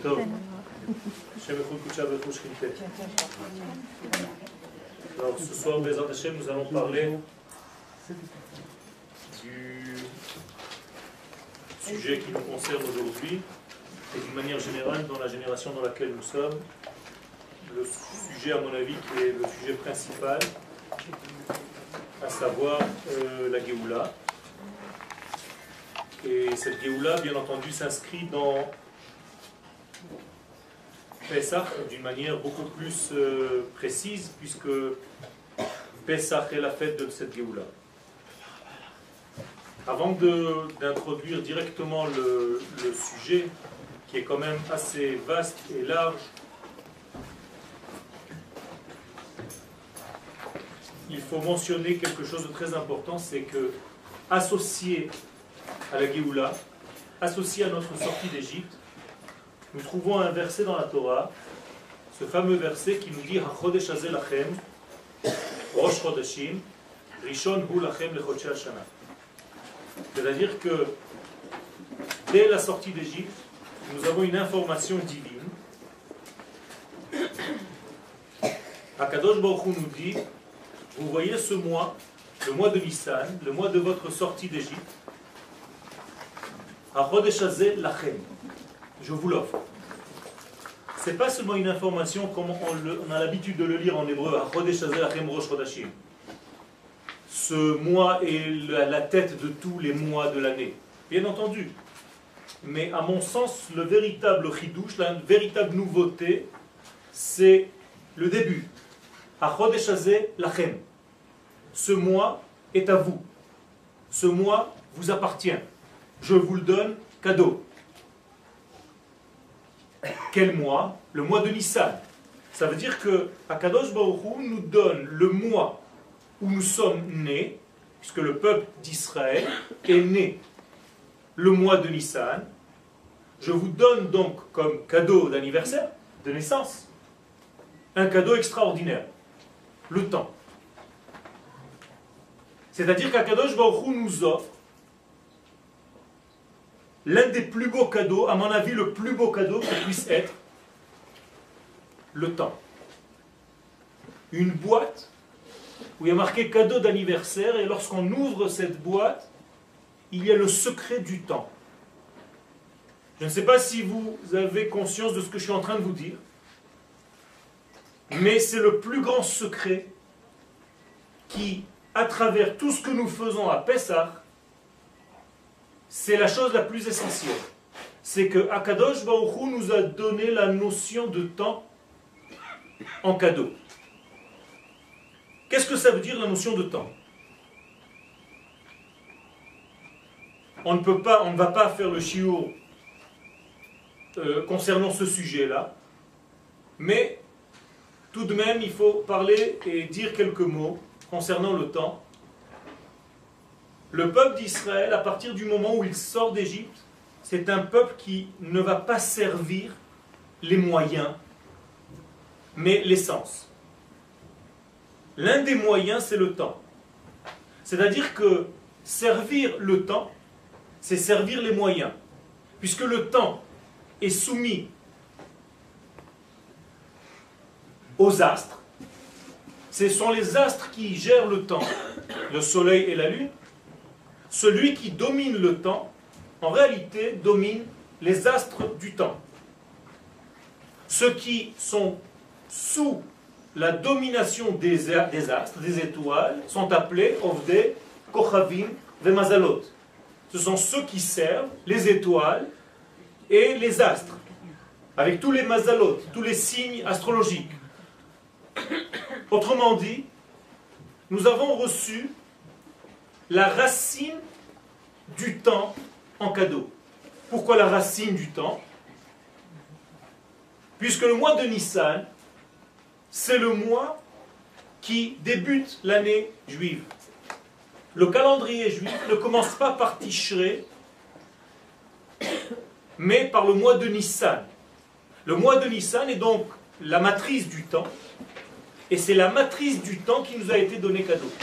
טוב, Hashem echut kutsha v'echut shkinte. Alors ce soir, Bezrat Hashem, nous allons parler du sujet qui nous concerne aujourd'hui et d'une manière générale dans la génération dans laquelle nous sommes. Le sujet, à mon avis, qui est le sujet principal, à savoir la Géoula. Et cette Géoula, bien entendu, s'inscrit dans Pesach d'une manière beaucoup plus précise, puisque Pesach est la fête de cette Géoula. Avant d'introduire directement le sujet, qui est quand même assez vaste et large, il faut mentionner quelque chose de très important, c'est que associé à la Géoula, associé à notre sortie d'Égypte, nous trouvons un verset dans la Torah, ce fameux verset qui nous dit HaChodesh hazeh lachem, Rosh Chodeshim, Rishon hu lachem lechodshei hashana. C'est-à-dire que dès la sortie d'Égypte, nous avons une information divine. Akadosh Baruch Hu nous dit, vous voyez ce mois, le mois de Nissan, le mois de votre sortie d'Égypte, HaChodesh hazeh lachem. Je vous l'offre. Ce n'est pas seulement une information comme on a l'habitude de le lire en hébreu, ce mois est la tête de tous les mois de l'année. Bien entendu. Mais à mon sens, le véritable chidouche, la véritable nouveauté, c'est le début. Ce mois est à vous. Ce mois vous appartient. Je vous le donne cadeau. Quel mois? Le mois de Nissan. Ça veut dire que Akadosh Baruch Hu nous donne le mois où nous sommes nés, puisque le peuple d'Israël est né le mois de Nissan. Je vous donne donc comme cadeau d'anniversaire, de naissance, un cadeau extraordinaire, le temps. C'est-à-dire qu'Akadosh Baruch Hu nous offre l'un des plus beaux cadeaux, à mon avis le plus beau cadeau qui puisse être, le temps. Une boîte où il y a marqué cadeau d'anniversaire, et lorsqu'on ouvre cette boîte, il y a le secret du temps. Je ne sais pas si vous avez conscience de ce que je suis en train de vous dire, mais c'est le plus grand secret qui, à travers tout ce que nous faisons à Pessah, c'est la chose la plus essentielle. C'est que Akadosh Baruch Hu nous a donné la notion de temps en cadeau. Qu'est-ce que ça veut dire la notion de temps? On ne va pas faire le shiur concernant ce sujet-là, mais tout de même il faut parler et dire quelques mots concernant le temps. Le peuple d'Israël, à partir du moment où il sort d'Égypte, c'est un peuple qui ne va pas servir les moyens, mais l'essence. L'un des moyens, c'est le temps. C'est-à-dire que servir le temps, c'est servir les moyens. Puisque le temps est soumis aux astres, ce sont les astres qui gèrent le temps, le soleil et la lune. Celui qui domine le temps, en réalité, domine les astres du temps. Ceux qui sont sous la domination des astres, des étoiles, sont appelés Ovdei, Kochavim, Vemazalot. Ce sont ceux qui servent les étoiles et les astres, avec tous les mazalot, tous les signes astrologiques. Autrement dit, nous avons reçu la racine du temps en cadeau. Pourquoi la racine du temps? Puisque le mois de Nissan, c'est le mois qui débute l'année juive. Le calendrier juif ne commence pas par Tishré, mais par le mois de Nissan. Le mois de Nissan est donc la matrice du temps, et c'est la matrice du temps qui nous a été donnée cadeau.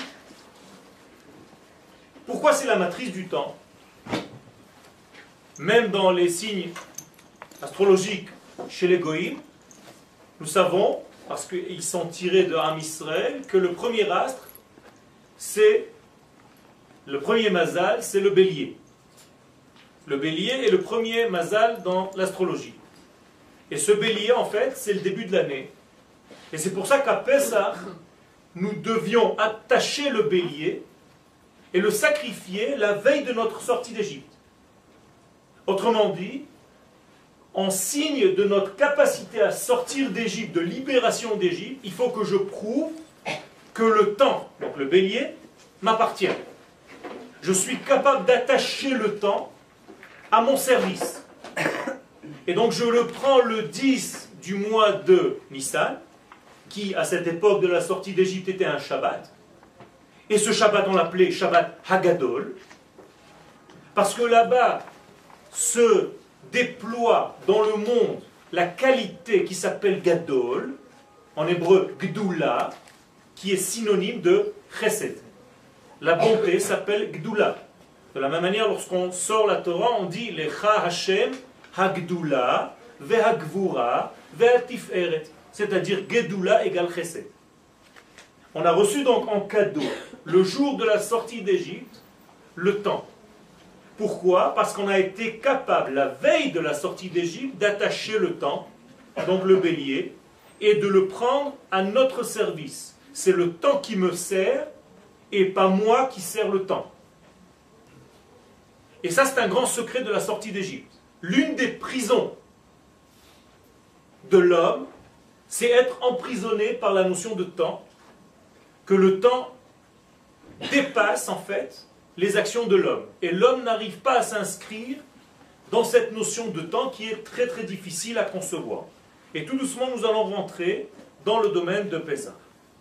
Pourquoi c'est la matrice du temps? Même dans les signes astrologiques chez les Goïm, nous savons, parce qu'ils sont tirés de Am Israël, que le premier astre, c'est le premier mazal, c'est le bélier. Le bélier est le premier mazal dans l'astrologie. Et ce bélier, en fait, c'est le début de l'année. Et c'est pour ça qu'à Pessah, nous devions attacher le bélier et le sacrifier la veille de notre sortie d'Égypte. Autrement dit, en signe de notre capacité à sortir d'Égypte, de libération d'Égypte, il faut que je prouve que le temps, donc le bélier, m'appartient. Je suis capable d'attacher le temps à mon service. Et donc je le prends le 10 du mois de Nissan, qui à cette époque de la sortie d'Égypte était un Shabbat. Et ce Shabbat on l'appelait Shabbat Hagadol, parce que là-bas se déploie dans le monde la qualité qui s'appelle Gadol, en hébreu Gdoula, qui est synonyme de Chesed. La bonté s'appelle Gdoula. De la même manière, lorsqu'on sort la Torah, on dit Lecha Hashem Hagdoula Vehagvura Vehatiferet, c'est-à-dire Gdoula égale Chesed. On a reçu donc en cadeau, le jour de la sortie d'Égypte, le temps. Pourquoi? Parce qu'on a été capable, la veille de la sortie d'Égypte, d'attacher le temps, donc le bélier, et de le prendre à notre service. C'est le temps qui me sert, et pas moi qui sers le temps. Et ça, c'est un grand secret de la sortie d'Égypte. L'une des prisons de l'homme, c'est être emprisonné par la notion de temps, que le temps dépasse en fait les actions de l'homme. Et l'homme n'arrive pas à s'inscrire dans cette notion de temps qui est très très difficile à concevoir. Et tout doucement, nous allons rentrer dans le domaine de Pessah.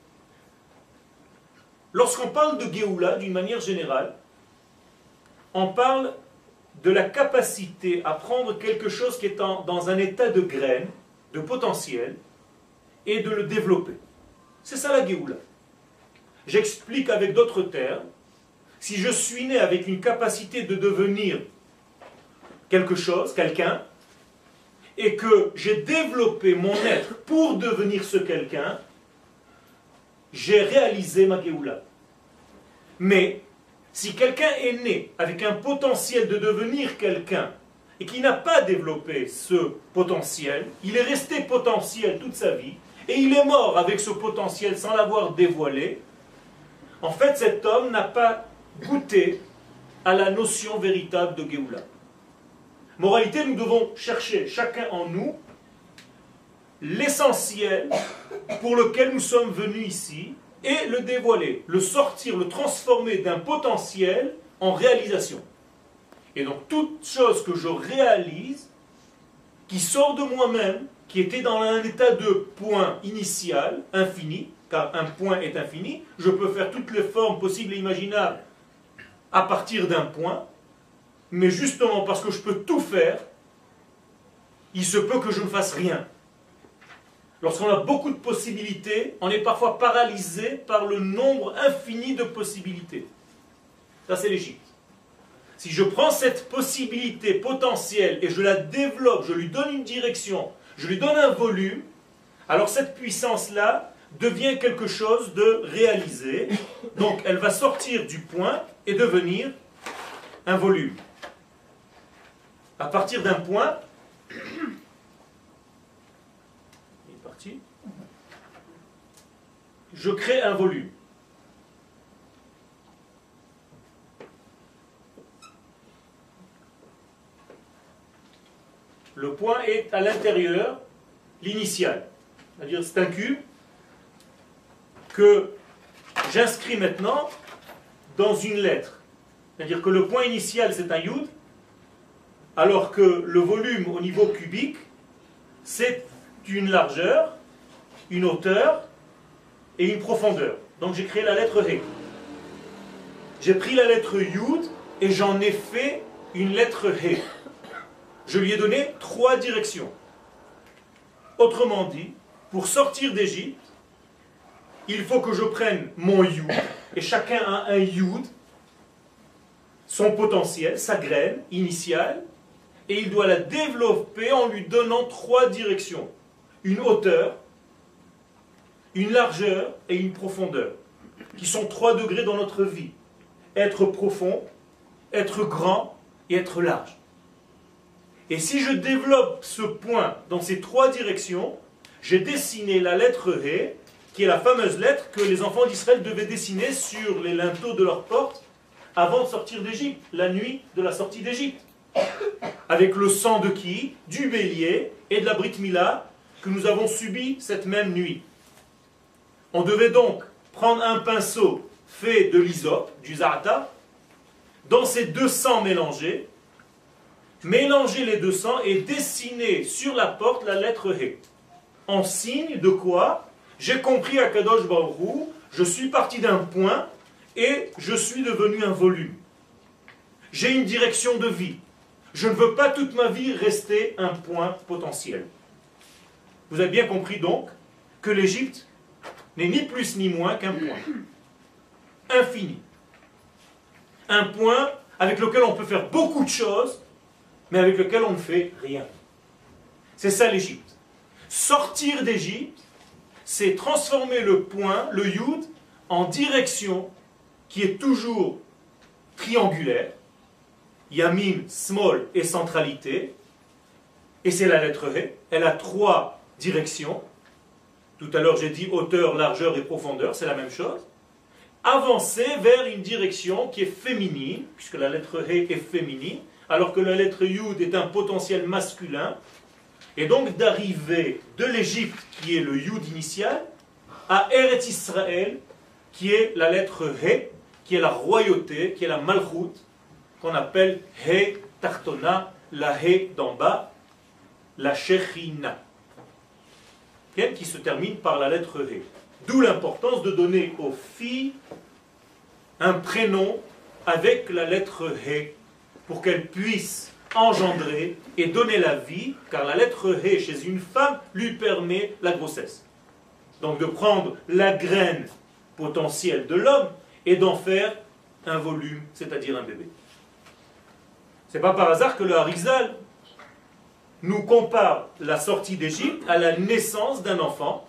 Lorsqu'on parle de Géoula, d'une manière générale, on parle de la capacité à prendre quelque chose qui est dans un état de graine, de potentiel, et de le développer. C'est ça la Géoula. J'explique avec d'autres termes. Si je suis né avec une capacité de devenir quelque chose, quelqu'un, et que j'ai développé mon être pour devenir ce quelqu'un, j'ai réalisé ma Géoula. Mais, si quelqu'un est né avec un potentiel de devenir quelqu'un, et qui n'a pas développé ce potentiel, il est resté potentiel toute sa vie, et il est mort avec ce potentiel sans l'avoir dévoilé, en fait cet homme n'a pas goûté à la notion véritable de Géoula. Moralité, nous devons chercher chacun en nous l'essentiel pour lequel nous sommes venus ici et le dévoiler, le sortir, le transformer d'un potentiel en réalisation. Et donc toute chose que je réalise, qui sort de moi-même, qui était dans un état de point initial, infini, car un point est infini, je peux faire toutes les formes possibles et imaginables à partir d'un point, mais justement parce que je peux tout faire, il se peut que je ne fasse rien. Lorsqu'on a beaucoup de possibilités, on est parfois paralysé par le nombre infini de possibilités. Ça, c'est l'Égypte. Si je prends cette possibilité potentielle et je la développe, je lui donne une direction, je lui donne un volume, alors cette puissance-là devient quelque chose de réalisé. Donc elle va sortir du point et devenir un volume. À partir d'un point, il est parti, je crée un volume. Le point est à l'intérieur, l'initial. C'est-à-dire c'est un cube que j'inscris maintenant dans une lettre. C'est-à-dire que le point initial c'est un yud, alors que le volume au niveau cubique c'est une largeur, une hauteur et une profondeur. Donc j'ai créé la lettre He. J'ai pris la lettre yud et j'en ai fait une lettre He. Je lui ai donné 3 directions. Autrement dit, pour sortir d'Égypte, il faut que je prenne mon yud, et chacun a un yud, son potentiel, sa graine initiale, et il doit la développer en lui donnant 3 directions. Une hauteur, une largeur et une profondeur, qui sont 3 degrés dans notre vie. Être profond, être grand et être large. Et si je développe ce point dans ces 3 directions, j'ai dessiné la lettre He, qui est la fameuse lettre que les enfants d'Israël devaient dessiner sur les linteaux de leur porte avant de sortir d'Égypte, la nuit de la sortie d'Égypte. Avec le sang de qui? Du bélier et de la Brit Mila que nous avons subi cette même nuit. On devait donc prendre un pinceau fait de l'hysope, du za'atar, dans ces 2 sangs mélangés, mélanger les 2 sangs et dessiner sur la porte la lettre He. En signe de quoi? J'ai compris à Kadosh Baruch Hu, je suis parti d'un point et je suis devenu un volume. J'ai une direction de vie. Je ne veux pas toute ma vie rester un point potentiel. Vous avez bien compris donc que l'Égypte n'est ni plus ni moins qu'un point. Infini. Un point avec lequel on peut faire beaucoup de choses, mais avec lequel on ne fait rien. C'est ça l'Égypte. Sortir d'Égypte, c'est transformer le point, le yud, en direction qui est toujours triangulaire, yamin, small et centralité, et c'est la lettre He. Elle a 3 directions. Tout à l'heure j'ai dit hauteur, largeur et profondeur, c'est la même chose. Avancer vers une direction qui est féminine, puisque la lettre He est féminine, alors que la lettre Yud est un potentiel masculin, et donc d'arriver de l'Égypte, qui est le Yud initial, à Eretz Israël, qui est la lettre He, qui est la royauté, qui est la Malchut, qu'on appelle He Tartona, la He d'en bas, la Shechina, qui se termine par la lettre He. D'où l'importance de donner aux filles un prénom avec la lettre He, pour qu'elles puissent engendrer et donner la vie, car la lettre He chez une femme lui permet la grossesse. Donc de prendre la graine potentielle de l'homme et d'en faire un volume, c'est-à-dire un bébé. C'est pas par hasard que le Harizal nous compare la sortie d'Égypte à la naissance d'un enfant.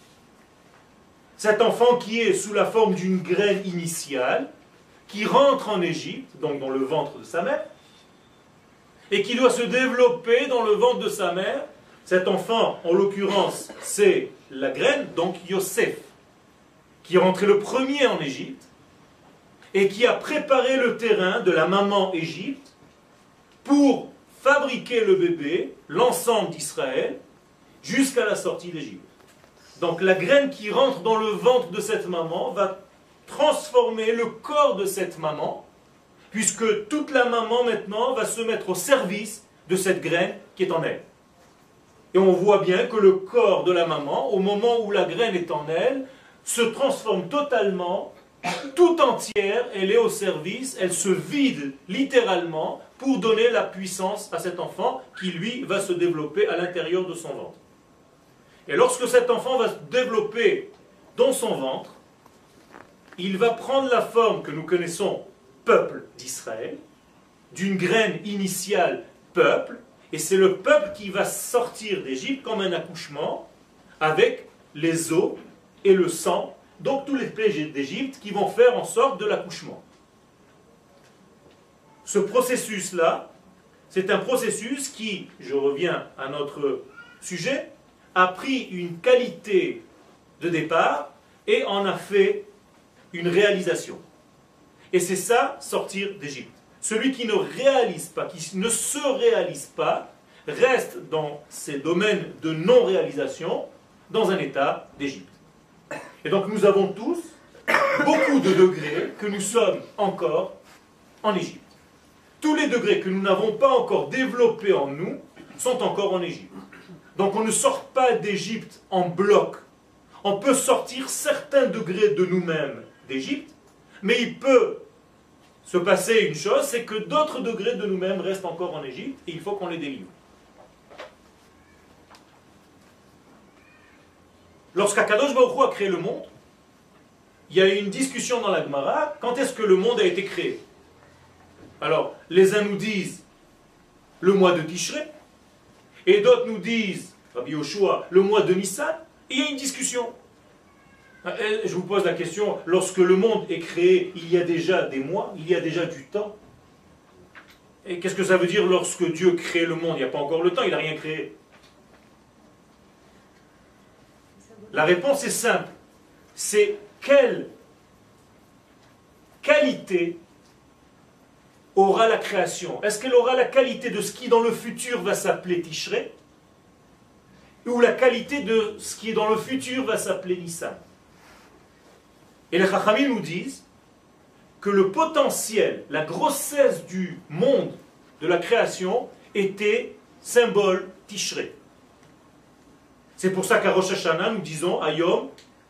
Cet enfant qui est sous la forme d'une graine initiale, qui rentre en Égypte, donc dans le ventre de sa mère, et qui doit se développer dans le ventre de sa mère. Cet enfant, en l'occurrence, c'est la graine, donc Yosef, qui est rentré le premier en Égypte, et qui a préparé le terrain de la maman Égypte pour fabriquer le bébé, l'ensemble d'Israël, jusqu'à la sortie d'Égypte. Donc la graine qui rentre dans le ventre de cette maman va transformer le corps de cette maman, puisque toute la maman maintenant va se mettre au service de cette graine qui est en elle. Et on voit bien que le corps de la maman, au moment où la graine est en elle, se transforme totalement, tout entière, elle est au service, elle se vide littéralement pour donner la puissance à cet enfant qui lui va se développer à l'intérieur de son ventre. Et lorsque cet enfant va se développer dans son ventre, il va prendre la forme que nous connaissons, peuple d'Israël, d'une graine initiale, peuple, et c'est le peuple qui va sortir d'Égypte comme un accouchement, avec les os et le sang, donc tous les plaies d'Égypte qui vont faire en sorte de l'accouchement. Ce processus-là, c'est un processus qui, je reviens à notre sujet, a pris une qualité de départ et en a fait une réalisation. Et c'est ça, sortir d'Égypte. Celui qui ne réalise pas, qui ne se réalise pas, reste dans ces domaines de non-réalisation, dans un état d'Égypte. Et donc nous avons tous beaucoup de degrés que nous sommes encore en Égypte. Tous les degrés que nous n'avons pas encore développés en nous sont encore en Égypte. Donc on ne sort pas d'Égypte en bloc. On peut sortir certains degrés de nous-mêmes d'Égypte, mais il peut se passer une chose, c'est que d'autres degrés de nous-mêmes restent encore en Égypte et il faut qu'on les délivre. Lorsqu'Akadosh Baruch Hu a créé le monde, il y a eu une discussion dans la Gemara, quand est-ce que le monde a été créé? Alors, les uns nous disent le mois de Tishré, et d'autres nous disent, Rabbi Yoshua, le mois de Nissan, et il y a une discussion. Je vous pose la question, lorsque le monde est créé, il y a déjà des mois, il y a déjà du temps. Et qu'est-ce que ça veut dire lorsque Dieu crée le monde? Il n'y a pas encore le temps, il n'a rien créé. La réponse est simple. C'est quelle qualité aura la création? Est-ce qu'elle aura la qualité de ce qui dans le futur va s'appeler Tishré? Ou la qualité de ce qui est dans le futur va s'appeler Nissan? Et les Chachamim nous disent que le potentiel, la grossesse du monde, de la création, était symbole Tishré. C'est pour ça qu'à Rosh Hashanah, nous disons Ayom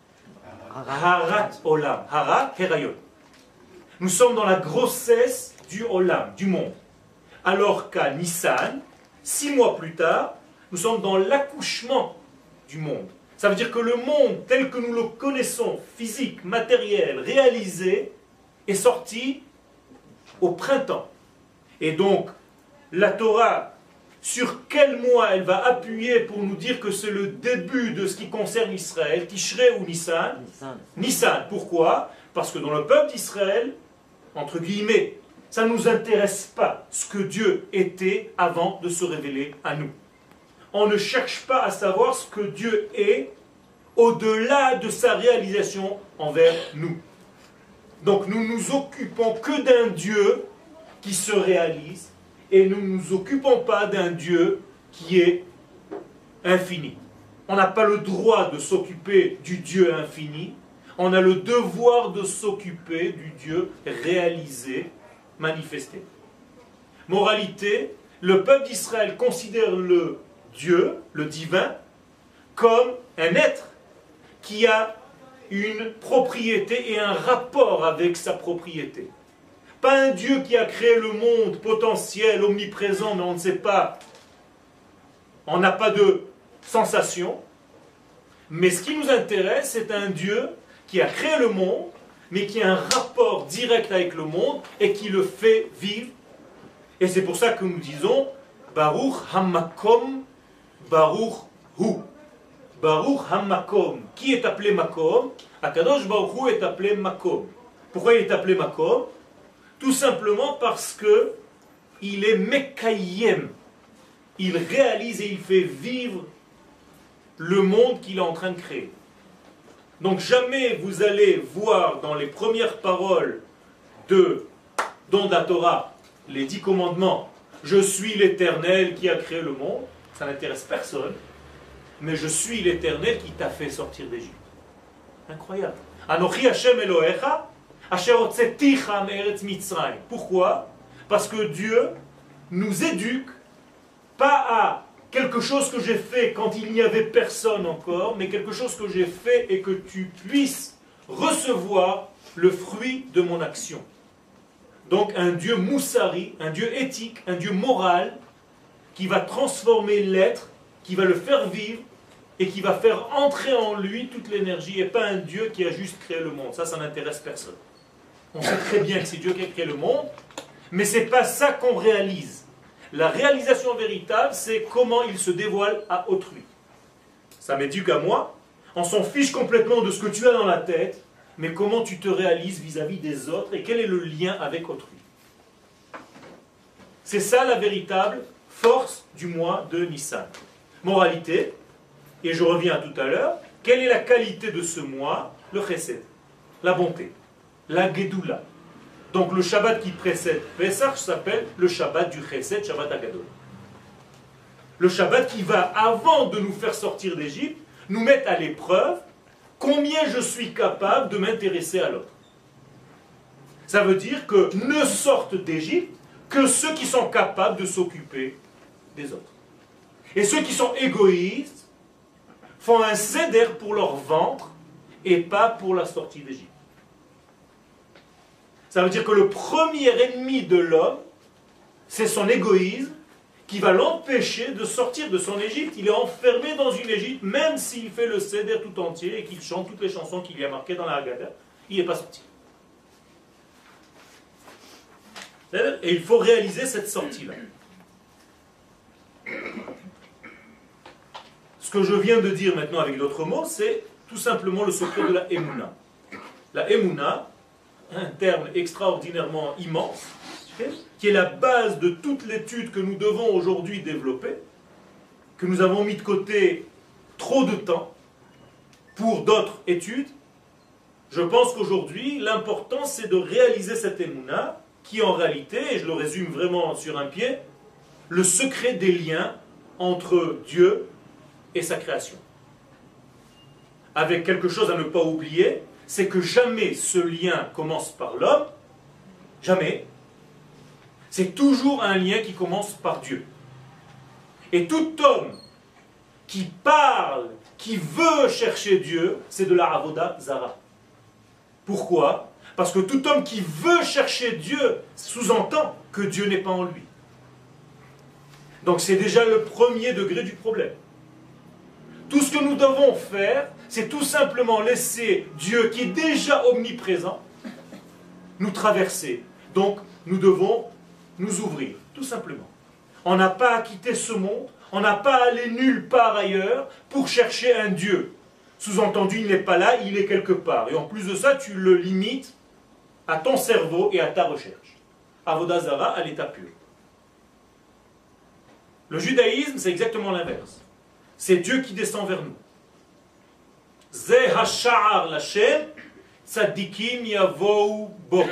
Harat Olam. Hara, Herayon. Nous sommes dans la grossesse du Olam, du monde. Alors qu'à Nissan, 6 mois plus tard, nous sommes dans l'accouchement du monde. Ça veut dire que le monde tel que nous le connaissons, physique, matériel, réalisé, est sorti au printemps. Et donc, la Torah, sur quel mois elle va appuyer pour nous dire que c'est le début de ce qui concerne Israël, Tishré ou Nissan? Nissan. Pourquoi? Parce que dans le peuple d'Israël, entre guillemets, ça ne nous intéresse pas ce que Dieu était avant de se révéler à nous. On ne cherche pas à savoir ce que Dieu est au-delà de sa réalisation envers nous. Donc nous ne nous occupons que d'un Dieu qui se réalise et nous ne nous occupons pas d'un Dieu qui est infini. On n'a pas le droit de s'occuper du Dieu infini, on a le devoir de s'occuper du Dieu réalisé, manifesté. Moralité, le peuple d'Israël considère le Dieu, le divin, comme un être qui a une propriété et un rapport avec sa propriété. Pas un Dieu qui a créé le monde potentiel, omniprésent, mais on ne sait pas, on n'a pas de sensation. Mais ce qui nous intéresse, c'est un Dieu qui a créé le monde, mais qui a un rapport direct avec le monde et qui le fait vivre. Et c'est pour ça que nous disons Baruch Hamakom, Baruch Hu. Baruch Hamakom. Qui est appelé Makom? Akadosh Baruch Hu est appelé Makom. Pourquoi il est appelé Makom? Tout simplement parce que il est Mekayem. Il réalise et il fait vivre le monde qu'il est en train de créer. Donc jamais vous allez voir dans les premières paroles dans la Torah, les 10 commandements, je suis l'Éternel qui a créé le monde, ça n'intéresse personne, mais je suis l'Éternel qui t'a fait sortir d'Égypte. Incroyable. Anochi Hashem Elohecha, Asher hotzeticha me'eretz Mitzrayim. Pourquoi? Parce que Dieu nous éduque pas à quelque chose que j'ai fait quand il n'y avait personne encore, mais quelque chose que j'ai fait et que tu puisses recevoir le fruit de mon action. Donc un Dieu moussari, un Dieu éthique, un Dieu moral, qui va transformer l'être, qui va le faire vivre, et qui va faire entrer en lui toute l'énergie, et pas un Dieu qui a juste créé le monde. Ça n'intéresse personne. On sait très bien que c'est Dieu qui a créé le monde, mais ce n'est pas ça qu'on réalise. La réalisation véritable, c'est comment il se dévoile à autrui. Ça m'éduque à moi, on s'en fiche complètement de ce que tu as dans la tête, mais comment tu te réalises vis-à-vis des autres et quel est le lien avec autrui. C'est ça la véritable force du mois de Nissan. Moralité, et je reviens à tout à l'heure, quelle est la qualité de ce mois? Le chesed, la bonté, la gedoula. Donc le Shabbat qui précède Pesach s'appelle le Shabbat du chesed, Shabbat Agadol. Le Shabbat qui va, avant de nous faire sortir d'Égypte, nous mettre à l'épreuve combien je suis capable de m'intéresser à l'autre. Ça veut dire que ne sortent d'Égypte que ceux qui sont capables de s'occuper des autres. Et ceux qui sont égoïstes font un seder pour leur ventre et pas pour la sortie d'Égypte. Ça veut dire que le premier ennemi de l'homme, c'est son égoïsme qui va l'empêcher de sortir de son Égypte. Il est enfermé dans une Égypte, même s'il fait le seder tout entier et qu'il chante toutes les chansons qu'il y a marquées dans la Haggadah, il n'est pas sorti. Et il faut réaliser cette sortie-là. que je viens de dire maintenant avec d'autres mots, c'est tout simplement le secret de la Emouna. La Emouna, un terme extraordinairement immense, qui est la base de toute l'étude que nous devons aujourd'hui développer, que nous avons mis de côté trop de temps pour d'autres études. Je pense qu'aujourd'hui, l'important c'est de réaliser cette Emouna, qui en réalité, et je le résume vraiment sur un pied, le secret des liens entre Dieu et sa création. Avec quelque chose à ne pas oublier, c'est que jamais ce lien commence par l'homme, jamais. C'est toujours un lien qui commence par Dieu. Et tout homme qui parle, qui veut chercher Dieu, c'est de la avoda zara. Pourquoi? Parce que tout homme qui veut chercher Dieu sous-entend que Dieu n'est pas en lui. Donc c'est déjà le premier degré du problème. Tout ce que nous devons faire, c'est tout simplement laisser Dieu, qui est déjà omniprésent, nous traverser. Donc nous devons nous ouvrir, tout simplement. On n'a pas à quitter ce monde, on n'a pas à aller nulle part ailleurs pour chercher un Dieu. Sous-entendu, il n'est pas là, il est quelque part. Et en plus de ça, tu le limites à ton cerveau et à ta recherche. Avodah Zara à l'état pur. Le judaïsme, c'est exactement l'inverse. C'est Dieu qui descend vers nous. Zeh hasha'ar l'Hashem, tzadikim yavou bo.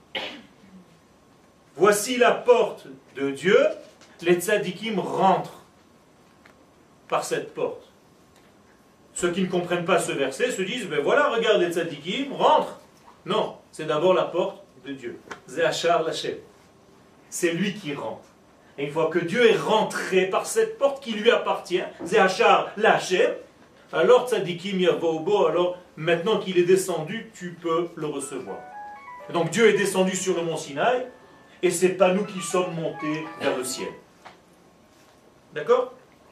Voici la porte de Dieu, les tzadikim rentrent par cette porte. Ceux qui ne comprennent pas ce verset se disent, ben voilà, regarde les tzadikim, rentrent. Non, c'est d'abord la porte de Dieu. Zeh hasha'ar l'Hashem. C'est lui qui rentre. Et une fois que Dieu est rentré par cette porte qui lui appartient, Zéhachar l'Hachem, alors Tzadikim Yavobo, alors maintenant qu'il est descendu, tu peux le recevoir. Et donc Dieu est descendu sur le mont Sinaï, et ce n'est pas nous qui sommes montés vers le ciel. D'accord?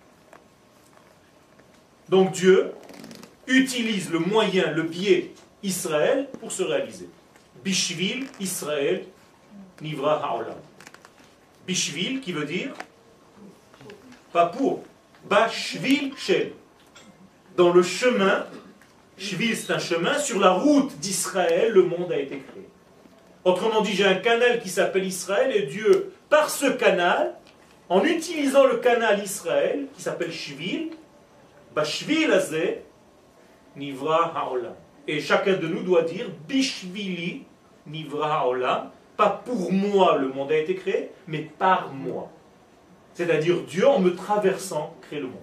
Donc Dieu utilise le moyen, le biais Israël pour se réaliser. Bishvil Israël Nivra Haolam. Bishvil, qui veut dire pas pour. Bashvil Shel. Dans le chemin, Shvil c'est un chemin, sur la route d'Israël, le monde a été créé. Autrement dit, j'ai un canal qui s'appelle Israël, et Dieu, par ce canal, en utilisant le canal Israël, qui s'appelle Shvil, Bashvil Azeh, Nivra Haolam. Et chacun de nous doit dire Bishvili Nivra Haolam. Pas pour moi le monde a été créé, mais par moi. C'est-à-dire Dieu, en me traversant, crée le monde.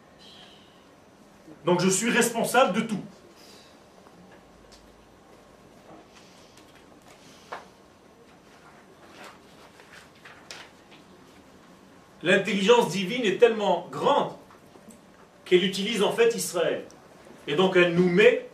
Donc je suis responsable de tout. L'intelligence divine est tellement grande qu'elle utilise en fait Israël. Et donc elle nous met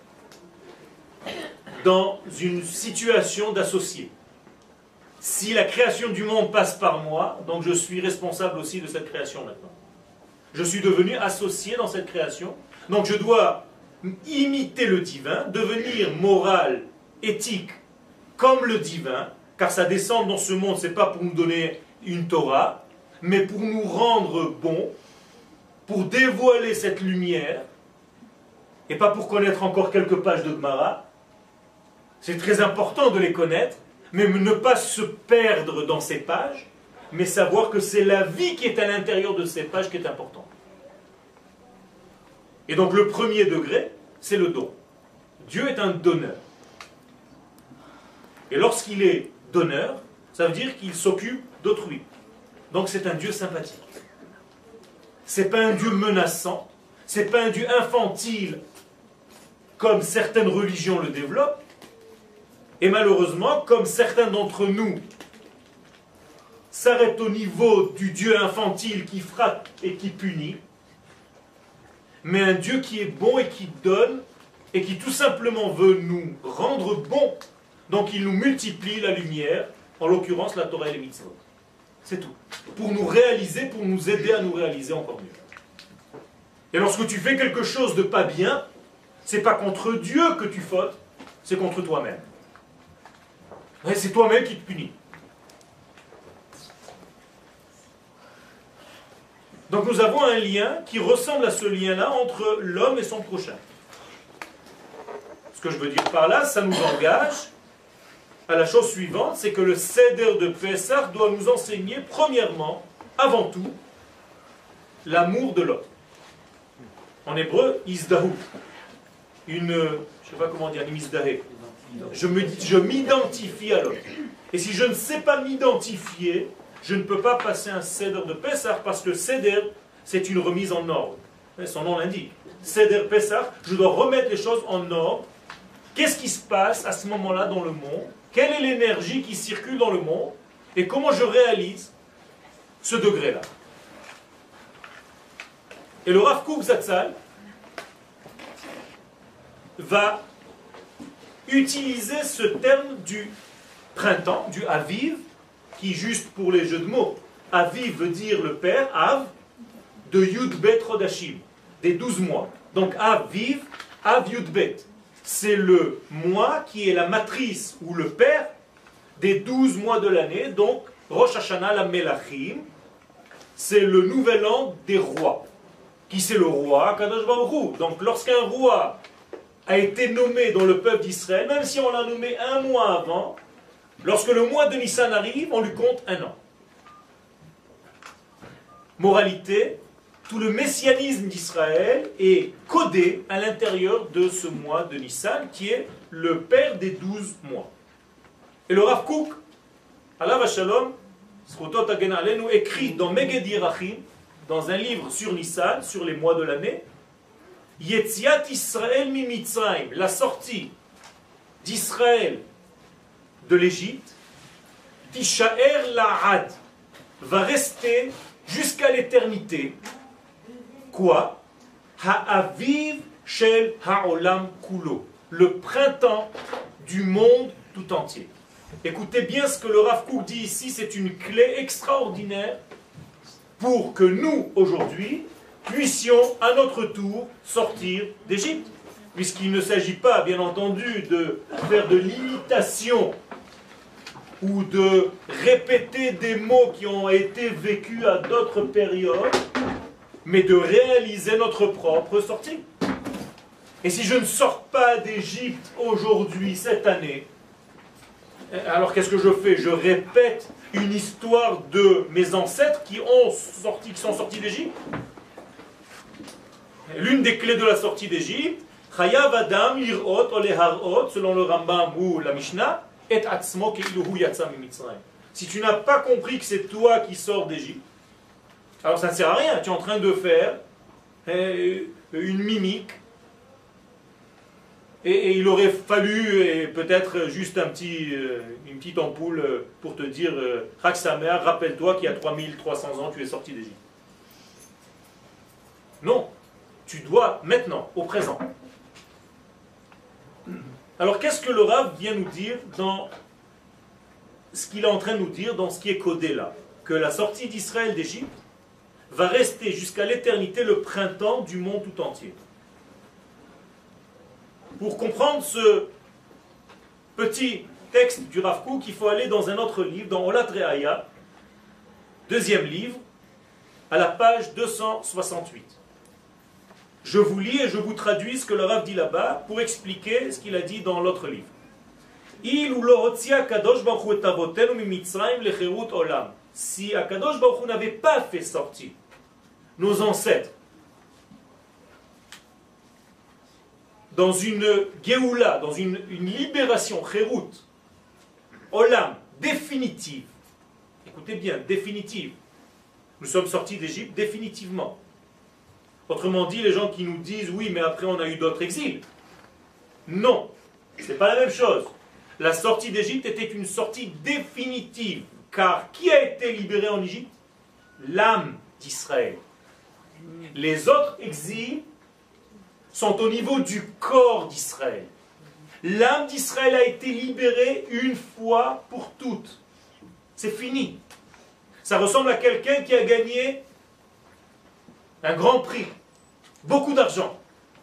dans une situation d'associés. Si la création du monde passe par moi, donc je suis responsable aussi de cette création maintenant. Je suis devenu associé dans cette création, donc je dois imiter le divin, devenir moral, éthique, comme le divin, car ça descend dans ce monde, ce n'est pas pour nous donner une Torah, mais pour nous rendre bons, pour dévoiler cette lumière, et pas pour connaître encore quelques pages de Gemara. C'est très important de les connaître, mais ne pas se perdre dans ces pages, mais savoir que c'est la vie qui est à l'intérieur de ces pages qui est importante. Et donc le premier degré, c'est le don. Dieu est un donneur. Et lorsqu'il est donneur, ça veut dire qu'il s'occupe d'autrui. Donc c'est un Dieu sympathique. C'est pas un Dieu menaçant, c'est pas un Dieu infantile, comme certaines religions le développent. Et malheureusement, comme certains d'entre nous s'arrêtent au niveau du Dieu infantile qui frappe et qui punit, mais un Dieu qui est bon et qui donne, et qui tout simplement veut nous rendre bons. Donc il nous multiplie la lumière, en l'occurrence la Torah et les mitzvot. C'est tout. Pour nous réaliser, pour nous aider à nous réaliser encore mieux. Et lorsque tu fais quelque chose de pas bien, c'est pas contre Dieu que tu fautes, c'est contre toi-même. C'est toi-même qui te punis. Donc nous avons un lien qui ressemble à ce lien-là entre l'homme et son prochain. Ce que je veux dire par là, ça nous engage à la chose suivante, c'est que le Seder de Pessah doit nous enseigner, premièrement, avant tout, l'amour de l'autre. En hébreu, izdahu. Je ne sais pas comment dire, izdahe. Je m'identifie à l'autre. Et si je ne sais pas m'identifier, je ne peux pas passer un Seder de Pessah, parce que Seder, c'est une remise en ordre. Son nom l'indique. Seder Pessah, je dois remettre les choses en ordre. Qu'est-ce qui se passe à ce moment-là dans le monde? Quelle est l'énergie qui circule dans le monde? Et comment je réalise ce degré-là? Et le Rav Kook Zatzal va utiliser ce terme du printemps, du Aviv, qui, juste pour les jeux de mots, Aviv veut dire le père, Av, de Yud-Bet Rodashim, des 12 mois. Donc Aviv, Av Yud-Bet. C'est le mois qui est la matrice ou le père des 12 mois de l'année. Donc Rosh Hashanah la Melachim, c'est le nouvel an des rois. Qui c'est le roi? Kadosh Baruch Hu. Donc lorsqu'un roi a été nommé dans le peuple d'Israël, même si on l'a nommé un mois avant, lorsque le mois de Nissan arrive, on lui compte un an. Moralité, tout le messianisme d'Israël est codé à l'intérieur de ce mois de Nissan, qui est le père des 12 mois. Et le Rav Kook, Alav Shalom, nous écrit dans Meged Yerachim, dans un livre sur Nissan, sur les mois de l'année, Yetziat Israël mi Mitzrayim, la sortie d'Israël de l'Égypte, Tishaer La'ad, va rester jusqu'à l'éternité. Quoi? Ha'aviv shel ha'olam kulo, le printemps du monde tout entier. Écoutez bien ce que le Rav Kook dit ici, c'est une clé extraordinaire pour que nous, aujourd'hui, puissions à notre tour sortir d'Égypte. Puisqu'il ne s'agit pas, bien entendu, de faire de l'imitation ou de répéter des mots qui ont été vécus à d'autres périodes, mais de réaliser notre propre sortie. Et si je ne sors pas d'Égypte aujourd'hui, cette année, alors qu'est-ce que je fais? Je répète une histoire de mes ancêtres qui sont sortis d'Égypte. L'une des clés de la sortie d'Égypte, Chayav Adam lirot o leharot, selon le Rambam ou la Mishnah, et atzmo keiluhu yatsa mimitzrayim. Si tu n'as pas compris que c'est toi qui sors d'Égypte, alors ça ne sert à rien. Tu es en train de faire une mimique. Et il aurait fallu peut-être juste une petite ampoule pour te dire Chag Sameach, rappelle-toi qu'il y a 3300 ans tu es sorti d'Égypte. Non, tu dois maintenant, au présent. Alors qu'est-ce que le Rav vient nous dire dans ce qu'il est en train de nous dire, dans ce qui est codé là? Que la sortie d'Israël d'Égypte va rester jusqu'à l'éternité le printemps du monde tout entier. Pour comprendre ce petit texte du Rav Kook, il faut aller dans un autre livre, dans Olat Re'aya, deuxième livre, à la page 268. Je vous lis et je vous traduis ce que le Rav dit là-bas pour expliquer ce qu'il a dit dans l'autre livre. Si Akadosh Baruch Hu n'avait pas fait sortir nos ancêtres dans une Géoula, dans une libération, Cherut, Olam, définitive. Écoutez bien, définitive. Nous sommes sortis d'Égypte définitivement. Autrement dit, les gens qui nous disent, oui, mais après on a eu d'autres exils. Non, ce n'est pas la même chose. La sortie d'Égypte était une sortie définitive. Car qui a été libéré en Égypte? L'âme d'Israël. Les autres exils sont au niveau du corps d'Israël. L'âme d'Israël a été libérée une fois pour toutes. C'est fini. Ça ressemble à quelqu'un qui a gagné un grand prix, beaucoup d'argent.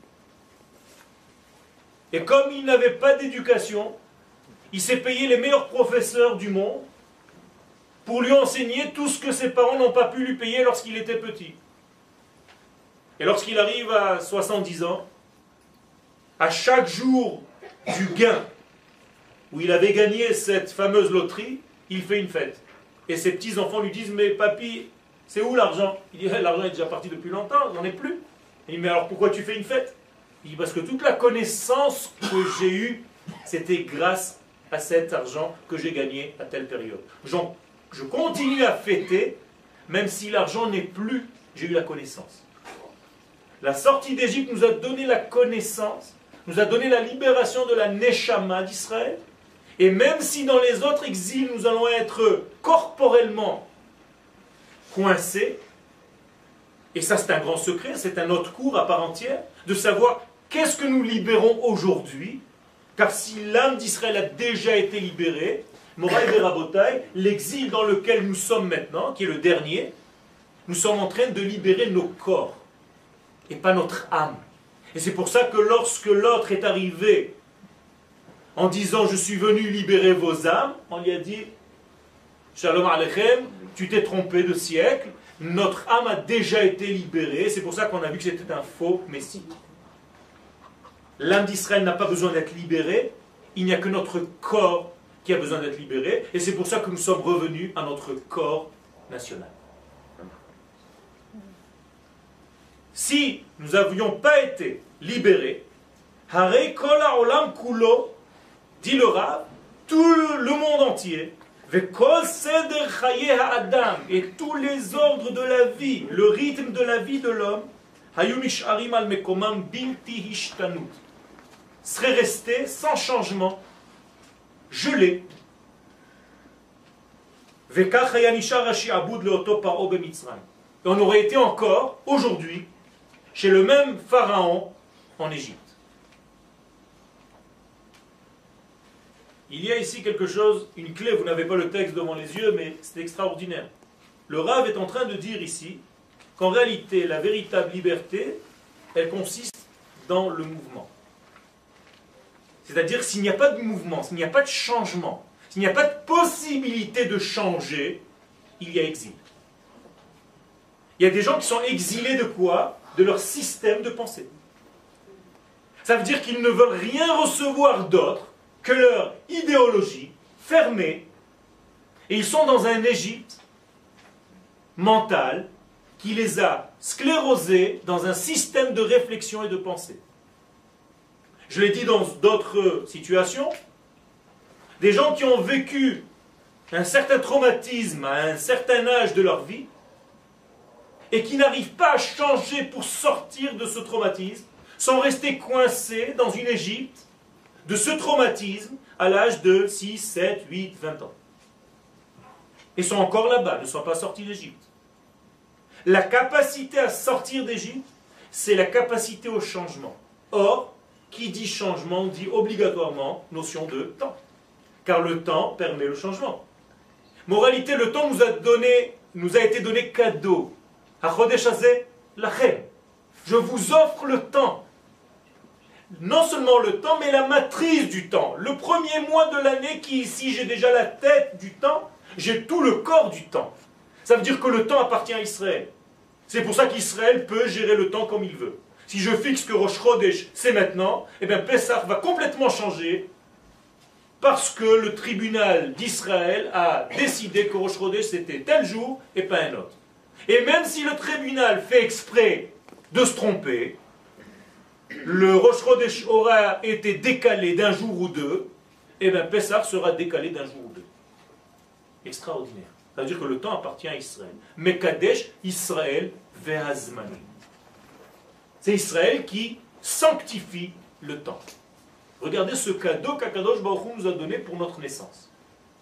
Et comme il n'avait pas d'éducation, il s'est payé les meilleurs professeurs du monde pour lui enseigner tout ce que ses parents n'ont pas pu lui payer lorsqu'il était petit. Et lorsqu'il arrive à 70 ans, à chaque jour du gain, où il avait gagné cette fameuse loterie, il fait une fête. Et ses petits-enfants lui disent, mais papy, c'est où l'argent? Il dit, l'argent est déjà parti depuis longtemps, j'en ai plus. Il dit, mais alors pourquoi tu fais une fête? Il dit, parce que toute la connaissance que j'ai eue, c'était grâce à cet argent que j'ai gagné à telle période. Je continue à fêter, même si l'argent n'est plus, j'ai eu la connaissance. La sortie d'Égypte nous a donné la connaissance, nous a donné la libération de la Neshama d'Israël. Et même si dans les autres exils, nous allons être corporellement coincés, et ça c'est un grand secret, c'est un autre cours à part entière, de savoir qu'est-ce que nous libérons aujourd'hui, car si l'âme d'Israël a déjà été libérée, Moraï Verabotai, l'exil dans lequel nous sommes maintenant, qui est le dernier, nous sommes en train de libérer nos corps, et pas notre âme. Et c'est pour ça que lorsque l'autre est arrivé en disant « Je suis venu libérer vos âmes », on lui a dit « Shalom Aleichem, tu t'es trompé de siècle, notre âme a déjà été libérée. » C'est pour ça qu'on a vu que c'était un faux messie. L'âme d'Israël n'a pas besoin d'être libérée, il n'y a que notre corps qui a besoin d'être libéré, et c'est pour ça que nous sommes revenus à notre corps national. Si nous n'avions pas été libérés, Harei kol ha'olam kulo, dit le Rav, tout le monde entier, Vekol seder chaye ha'adam, et tous les ordres de la vie, le rythme de la vie de l'homme, hayu nish'arim al mekomam bilti hishtanut, serait resté sans changement, gelé. Vekach haya nishar hashi'abud leoto paro bemitzrayim. Et on aurait été encore, aujourd'hui, chez le même pharaon en Égypte. Il y a ici quelque chose, une clé, vous n'avez pas le texte devant les yeux, mais c'est extraordinaire. Le Rav est en train de dire ici qu'en réalité, la véritable liberté, elle consiste dans le mouvement. C'est-à-dire, s'il n'y a pas de mouvement, s'il n'y a pas de changement, s'il n'y a pas de possibilité de changer, il y a exil. Il y a des gens qui sont exilés de quoi? De leur système de pensée. Ça veut dire qu'ils ne veulent rien recevoir d'autre que leur idéologie fermée, et ils sont dans un Égypte mental qui les a sclérosés dans un système de réflexion et de pensée. Je l'ai dit dans d'autres situations, des gens qui ont vécu un certain traumatisme à un certain âge de leur vie et qui n'arrivent pas à changer pour sortir de ce traumatisme, sont restés coincés dans une Égypte de ce traumatisme à l'âge de 6, 7, 8, 20 ans. Et sont encore là-bas, ne sont pas sortis d'Égypte. La capacité à sortir d'Égypte, c'est la capacité au changement. Or, qui dit changement dit obligatoirement notion de temps. Car le temps permet le changement. Moralité, le temps nous a été donné cadeau. Je vous offre le temps. Non seulement le temps, mais la matrice du temps. Le premier mois de l'année qui ici, j'ai déjà la tête du temps, j'ai tout le corps du temps. Ça veut dire que le temps appartient à Israël. C'est pour ça qu'Israël peut gérer le temps comme il veut. Si je fixe que Rosh Chodesh, c'est maintenant, eh bien Pessah va complètement changer parce que le tribunal d'Israël a décidé que Rosh Chodesh c'était tel jour et pas un autre. Et même si le tribunal fait exprès de se tromper, le Rosh Chodesh aura été décalé d'un jour ou deux, et bien Pessah sera décalé d'un jour ou deux. Extraordinaire. Ça veut dire que le temps appartient à Israël. Mekadesh Israël ve'azmanim. C'est Israël qui sanctifie le temps. Regardez ce cadeau qu'Akadosh Baruch Hu nous a donné pour notre naissance.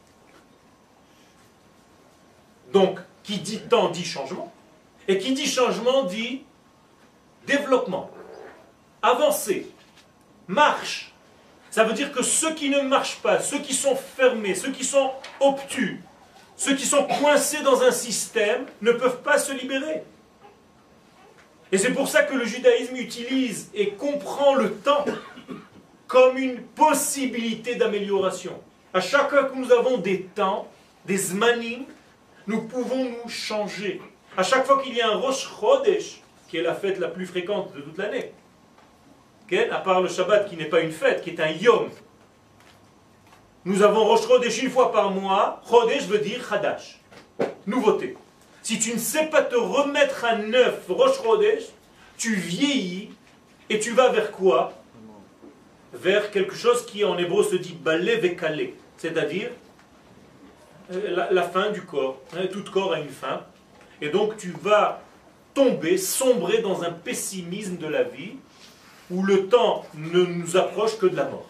Donc, qui dit temps dit changement. Et qui dit changement dit développement, avancée, marche. Ça veut dire que ceux qui ne marchent pas, ceux qui sont fermés, ceux qui sont obtus, ceux qui sont coincés dans un système ne peuvent pas se libérer. Et c'est pour ça que le judaïsme utilise et comprend le temps comme une possibilité d'amélioration. À chaque fois que nous avons des temps, des zmanim, nous pouvons nous changer. À chaque fois qu'il y a un Rosh Chodesh, qui est la fête la plus fréquente de toute l'année. À part le Shabbat qui n'est pas une fête, qui est un Yom. Nous avons Rosh Chodesh une fois par mois. Chodesh veut dire Chadash, nouveauté. Si tu ne sais pas te remettre à neuf Rosh Chodesh, tu vieillis et tu vas vers quoi? Vers quelque chose qui en hébreu se dit balé vekalé, c'est-à-dire la fin du corps. Tout corps a une fin. Et donc tu vas tomber, sombrer dans un pessimisme de la vie où le temps ne nous approche que de la mort.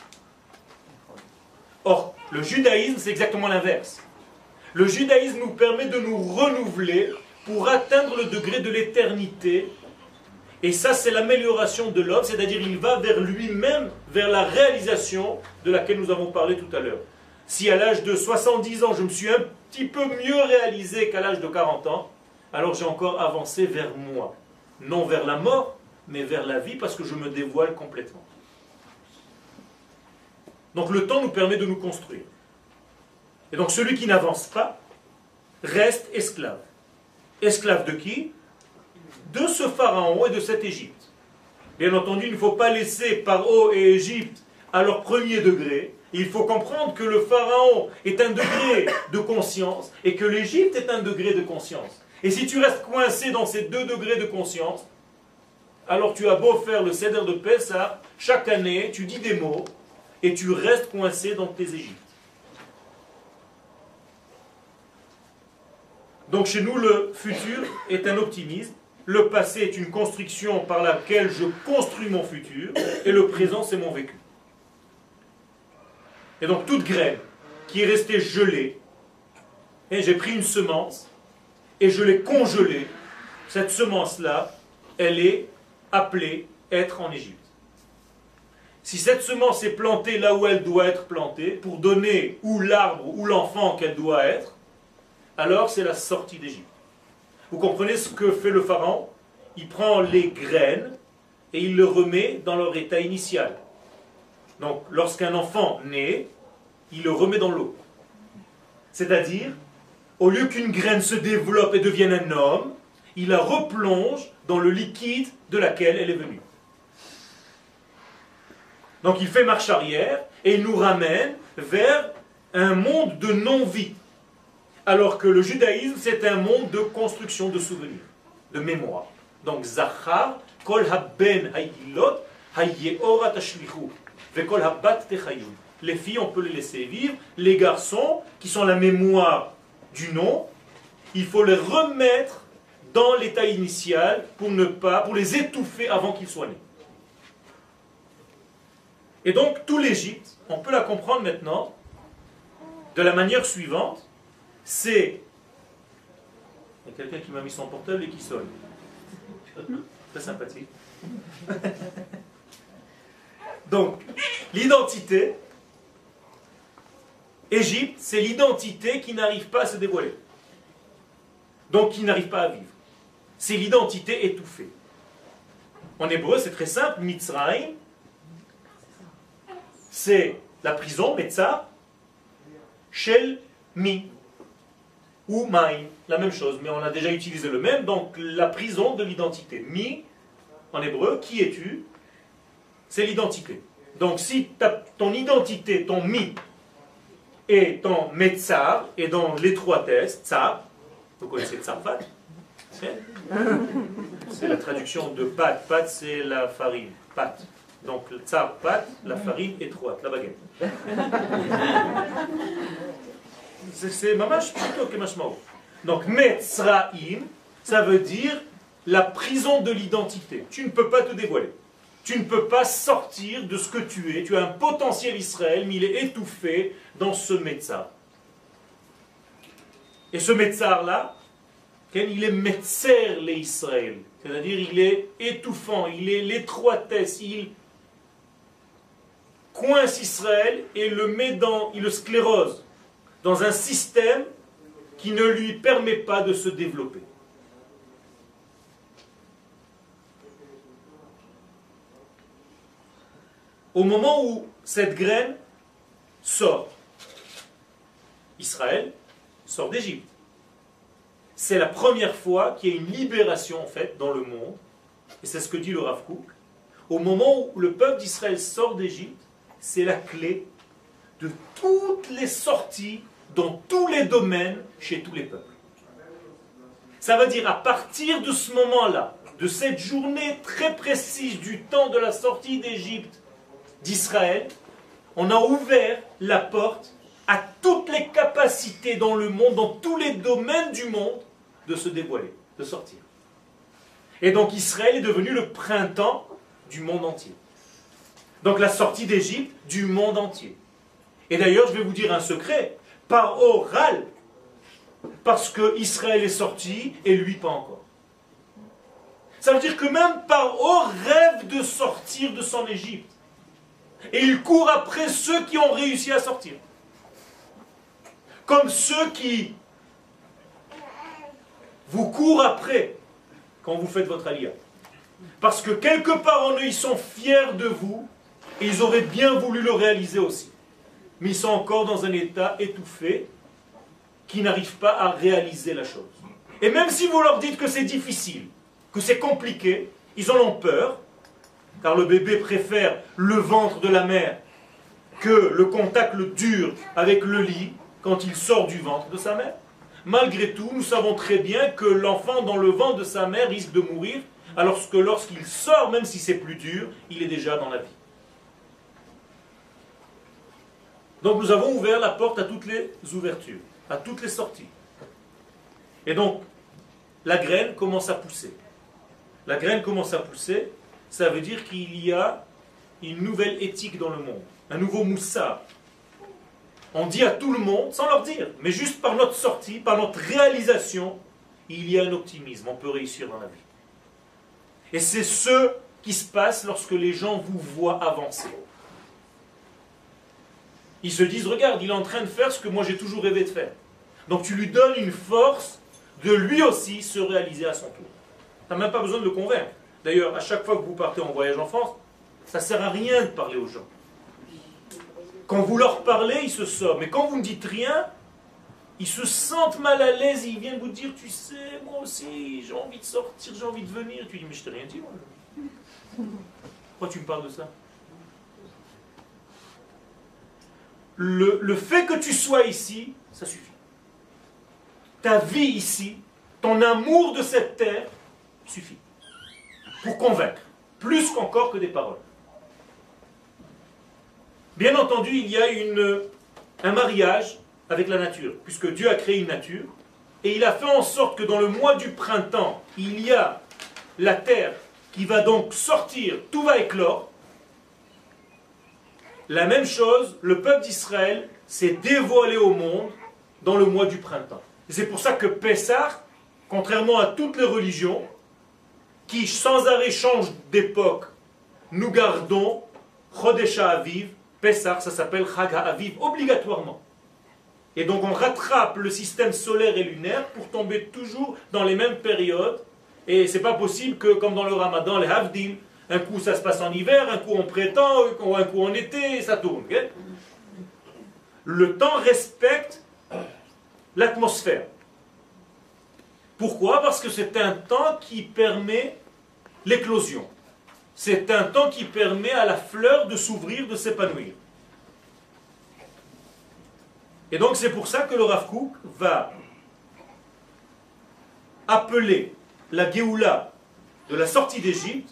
Or, le judaïsme, c'est exactement l'inverse. Le judaïsme nous permet de nous renouveler pour atteindre le degré de l'éternité. Et ça, c'est l'amélioration de l'homme, c'est-à-dire il va vers lui-même, vers la réalisation de laquelle nous avons parlé tout à l'heure. Si à l'âge de 70 ans, je me suis un petit peu mieux réalisé qu'à l'âge de 40 ans, alors j'ai encore avancé vers moi. Non vers la mort, mais vers la vie, parce que je me dévoile complètement. Donc le temps nous permet de nous construire. Et donc celui qui n'avance pas reste esclave. Esclave de qui? De ce pharaon et de cette Égypte. Bien entendu, il ne faut pas laisser Paro et Égypte à leur premier degré. Il faut comprendre que le pharaon est un degré de conscience et que l'Égypte est un degré de conscience. Et si tu restes coincé dans ces deux degrés de conscience, alors tu as beau faire le Seder de Pessah, chaque année tu dis des mots et tu restes coincé dans tes Égyptes. Donc chez nous, le futur est un optimisme, le passé est une construction par laquelle je construis mon futur, et le présent c'est mon vécu. Et donc toute graine qui est restée gelée, et j'ai pris une semence, et je l'ai congelée, cette semence-là, elle est appelée être en Égypte. Si cette semence est plantée là où elle doit être plantée, pour donner ou l'arbre ou l'enfant qu'elle doit être, alors c'est la sortie d'Égypte. Vous comprenez ce que fait le pharaon? Il prend les graines et il le remet dans leur état initial. Donc lorsqu'un enfant naît, il le remet dans l'eau. C'est-à-dire, au lieu qu'une graine se développe et devienne un homme, il la replonge dans le liquide de laquelle elle est venue. Donc il fait marche arrière et il nous ramène vers un monde de non-vie. Alors que le judaïsme, c'est un monde de construction de souvenirs, de mémoire. Donc Zachar, Kol haben hayilot, hayeora tashlichu, vekol habat techayun. Les filles, on peut les laisser vivre. Les garçons, qui sont la mémoire du nom, il faut les remettre dans l'état initial pour les étouffer avant qu'ils soient nés. Et donc, tout l'Égypte, on peut la comprendre maintenant de la manière suivante. C'est... Il y a quelqu'un qui m'a mis son portable et qui sonne. Très sympathique. Donc, l'identité, Égypte, c'est l'identité qui n'arrive pas à se dévoiler. Donc, qui n'arrive pas à vivre. C'est l'identité étouffée. En hébreu, c'est très simple. Mitzrayim, c'est la prison, Metzar, Shel Mi, ou Maïm, la même chose, mais on a déjà utilisé le même, donc la prison de l'identité. Mi, en hébreu, qui es-tu? C'est l'identité. Donc si ton identité, ton Mi, et ton Metzar, est dans l'étroitesse, Tsar, vous connaissez Tsarfat? C'est la traduction de pâte. Pâte, c'est la farine. Pâte. Donc le tsar pâte, la farine étroite, la baguette. C'est mamash plutôt que mashmao. Donc Metzraim, ça veut dire la prison de l'identité. Tu ne peux pas te dévoiler. Tu ne peux pas sortir de ce que tu es. Tu as un potentiel Israël, mais il est étouffé dans ce Metzar. Et ce Metzar-là, il est Metzer les Israël. C'est-à-dire il est étouffant, il est l'étroitesse, il coince Israël et il le sclérose dans un système qui ne lui permet pas de se développer. Au moment où cette graine sort, Israël sort d'Égypte. c'est la première fois qu'il y a une libération en fait dans le monde, et c'est ce que dit le Rav Kook. Au moment où le peuple d'Israël sort d'Égypte, c'est la clé de toutes les sorties dans tous les domaines chez tous les peuples. Ça veut dire à partir de ce moment-là, de cette journée très précise du temps de la sortie d'Égypte d'Israël, on a ouvert la porte à toutes les capacités dans le monde, dans tous les domaines du monde, de se dévoiler, de sortir. Et donc Israël est devenu le printemps du monde entier. Donc la sortie d'Égypte du monde entier. Et d'ailleurs, je vais vous dire un secret, par oral, parce que Israël est sorti et lui pas encore. Ça veut dire que même Paro rêve de sortir de son Égypte. Et il court après ceux qui ont réussi à sortir. Comme ceux qui vous courent après quand vous faites votre aliyah. Parce que quelque part en eux, ils sont fiers de vous et ils auraient bien voulu le réaliser aussi. Mais ils sont encore dans un état étouffé qui n'arrivent pas à réaliser la chose. Et même si vous leur dites que c'est difficile, que c'est compliqué, ils en ont peur, car le bébé préfère le ventre de la mère que le contact dur avec le lit quand il sort du ventre de sa mère. Malgré tout, nous savons très bien que l'enfant dans le ventre de sa mère risque de mourir, alors que lorsqu'il sort, même si c'est plus dur, il est déjà dans la vie. Donc nous avons ouvert la porte à toutes les ouvertures, à toutes les sorties. Et donc, la graine commence à pousser. La graine commence à pousser, ça veut dire qu'il y a une nouvelle éthique dans le monde, un nouveau moussard. On dit à tout le monde, sans leur dire, mais juste par notre sortie, par notre réalisation, il y a un optimisme, on peut réussir dans la vie. Et c'est ce qui se passe lorsque les gens vous voient avancer. Ils se disent, regarde, il est en train de faire ce que moi j'ai toujours rêvé de faire. Donc tu lui donnes une force de lui aussi se réaliser à son tour. Tu n'as même pas besoin de le convaincre. D'ailleurs, à chaque fois que vous partez en voyage en France, ça ne sert à rien de parler aux gens. Quand vous leur parlez, ils se sortent. Mais quand vous ne dites rien, ils se sentent mal à l'aise, ils viennent vous dire, tu sais, moi aussi, j'ai envie de sortir, j'ai envie de venir. Tu dis, mais je t'ai rien dit, moi. Pourquoi tu me parles de ça? Le fait que tu sois ici, ça suffit. Ta vie ici, ton amour de cette terre, suffit. Pour convaincre, plus qu'encore que des paroles. Bien entendu, il y a un mariage avec la nature, puisque Dieu a créé une nature, et il a fait en sorte que dans le mois du printemps, il y a la terre qui va donc sortir, tout va éclore. La même chose, le peuple d'Israël s'est dévoilé au monde dans le mois du printemps. Et c'est pour ça que Pessah, contrairement à toutes les religions, qui sans arrêt changent d'époque, nous gardons Chodesh Aviv, Pessah, ça s'appelle Chag HaAviv, obligatoirement. Et donc on rattrape le système solaire et lunaire pour tomber toujours dans les mêmes périodes. Et c'est pas possible que, comme dans le Ramadan, les Havdim, un coup ça se passe en hiver, un coup en printemps, un coup en été, et ça tourne. Okay? Le temps respecte l'atmosphère. Pourquoi? Parce que c'est un temps qui permet l'éclosion. C'est un temps qui permet à la fleur de s'ouvrir, de s'épanouir. Et donc c'est pour ça que le Rav Kook va appeler la Géoula de la sortie d'Égypte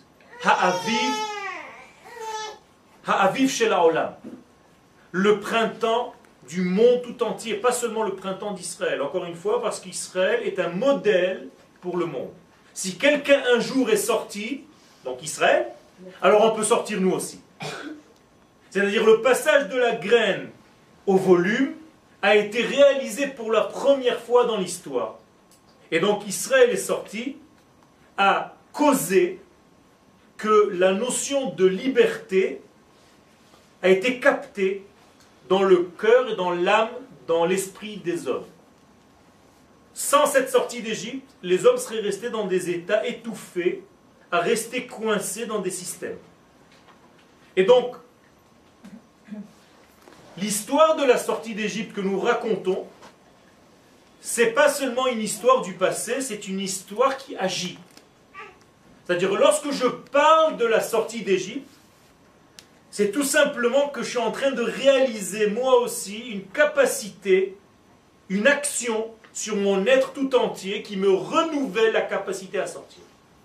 Ha'aviv Shel Ha'olam, le printemps du monde tout entier, pas seulement le printemps d'Israël. Encore une fois, parce qu'Israël est un modèle pour le monde. Si quelqu'un un jour est sorti, donc Israël, alors on peut sortir nous aussi. C'est-à-dire le passage de la graine au volume a été réalisé pour la première fois dans l'histoire. Et donc Israël est sorti, a causé que la notion de liberté a été captée dans le cœur et dans l'âme, dans l'esprit des hommes. Sans cette sortie d'Égypte, les hommes seraient restés dans des états étouffés, à rester coincés dans des systèmes. Et donc, l'histoire de la sortie d'Égypte que nous racontons c'est pas seulement une histoire du passé, c'est une histoire qui agit. C'est-à-dire, lorsque je parle de la sortie d'Égypte, c'est tout simplement que je suis en train de réaliser moi aussi une capacité, une action sur mon être tout entier qui me renouvelle la capacité à sortir.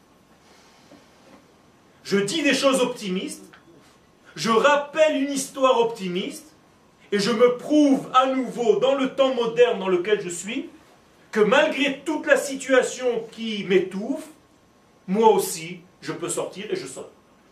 Je dis des choses optimistes, je rappelle une histoire optimiste, et je me prouve à nouveau dans le temps moderne dans lequel je suis, que malgré toute la situation qui m'étouffe, moi aussi, je peux sortir et je sors.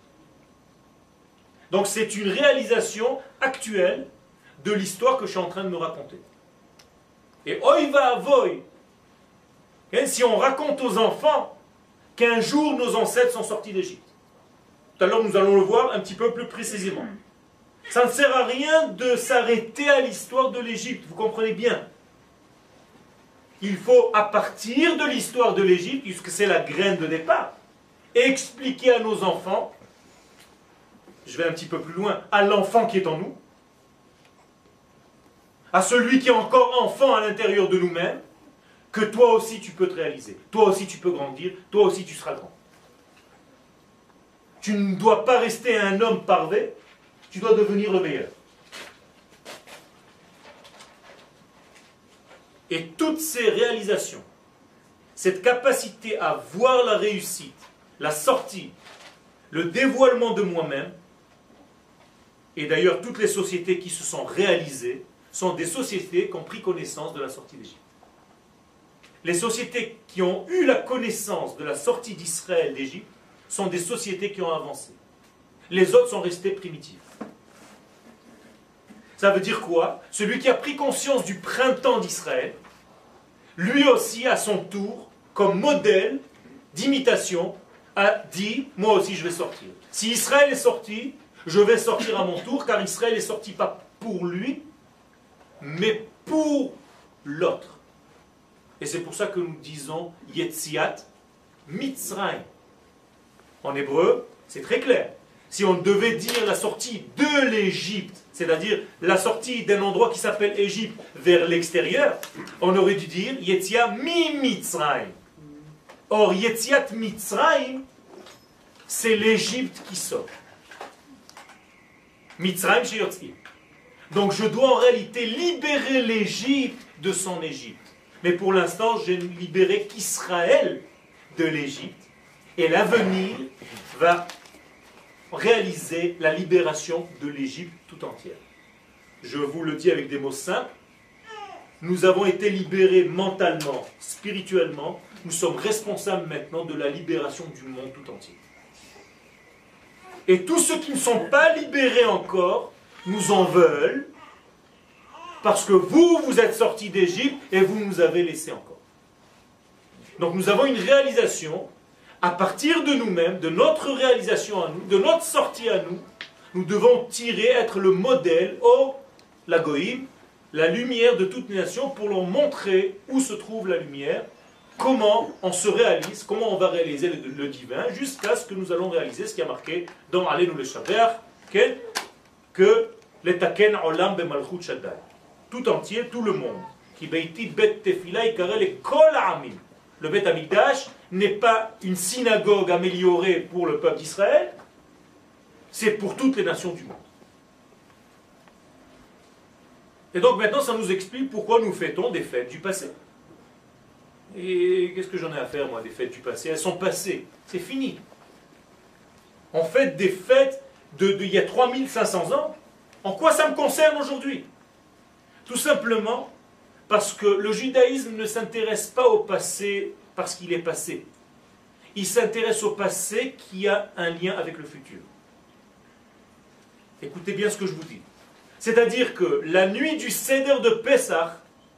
Donc c'est une réalisation actuelle de l'histoire que je suis en train de me raconter. Et oi va avoy, si on raconte aux enfants qu'un jour nos ancêtres sont sortis d'Égypte. Tout à l'heure nous allons le voir un petit peu plus précisément. Ça ne sert à rien de s'arrêter à l'histoire de l'Égypte, vous comprenez bien. Il faut, à partir de l'histoire de l'Égypte, puisque c'est la graine de départ, expliquer à nos enfants, je vais un petit peu plus loin, à l'enfant qui est en nous, à celui qui est encore enfant à l'intérieur de nous-mêmes, que toi aussi tu peux te réaliser, toi aussi tu peux grandir, toi aussi tu seras grand. Tu ne dois pas rester un homme parfait, tu dois devenir le meilleur. Et toutes ces réalisations, cette capacité à voir la réussite, la sortie, le dévoilement de moi-même, et d'ailleurs toutes les sociétés qui se sont réalisées, sont des sociétés qui ont pris connaissance de la sortie d'Égypte. Les sociétés qui ont eu la connaissance de la sortie d'Israël d'Égypte sont des sociétés qui ont avancé. Les autres sont restés primitifs. Ça veut dire quoi? Celui qui a pris conscience du printemps d'Israël, lui aussi, à son tour, comme modèle d'imitation, a dit, moi aussi je vais sortir. Si Israël est sorti, je vais sortir à mon tour, car Israël est sorti pas pour lui, mais pour l'autre. Et c'est pour ça que nous disons Yetziat Mitzrayim. En hébreu, c'est très clair. Si on devait dire la sortie de l'Égypte, c'est-à-dire la sortie d'un endroit qui s'appelle Égypte vers l'extérieur, on aurait dû dire Yetziat mi Mitzrayim. Or, Yetziat Mitzrayim, c'est l'Égypte qui sort. Mitzrayim chez Yotzim. Donc je dois en réalité libérer l'Égypte de son Égypte. Mais pour l'instant, j'ai libéré qu'Israël de l'Égypte. Et l'avenir va réaliser la libération de l'Égypte tout entière. Je vous le dis avec des mots simples. Nous avons été libérés mentalement, spirituellement. Nous sommes responsables maintenant de la libération du monde tout entier. Et tous ceux qui ne sont pas libérés encore nous en veulent parce que vous, vous êtes sortis d'Égypte et vous nous avez laissés encore. Donc nous avons une réalisation à partir de nous-mêmes, de notre réalisation à nous, de notre sortie à nous. Nous devons tirer, être le modèle, la Goïm, la lumière de toutes les nations pour leur montrer où se trouve la lumière, comment on se réalise, comment on va réaliser le divin, jusqu'à ce que nous allons réaliser ce qui a marqué dans Aleinu le Shaber, que l'etaken olam bemalchut shaddai. Tout entier, tout le monde. Ki beiti bet tefila ikare le kol ha'amim. Le Bet Amikdash n'est pas une synagogue améliorée pour le peuple d'Israël, c'est pour toutes les nations du monde. Et donc maintenant, ça nous explique pourquoi nous fêtons des fêtes du passé. Et qu'est-ce que j'en ai à faire, moi, des fêtes du passé? Elles sont passées, c'est fini. On fête des fêtes d'il y a 3500 ans. En quoi ça me concerne aujourd'hui? Tout simplement parce que le judaïsme ne s'intéresse pas au passé parce qu'il est passé. Il s'intéresse au passé qui a un lien avec le futur. Écoutez bien ce que je vous dis. C'est-à-dire que la nuit du Seder de Pessah,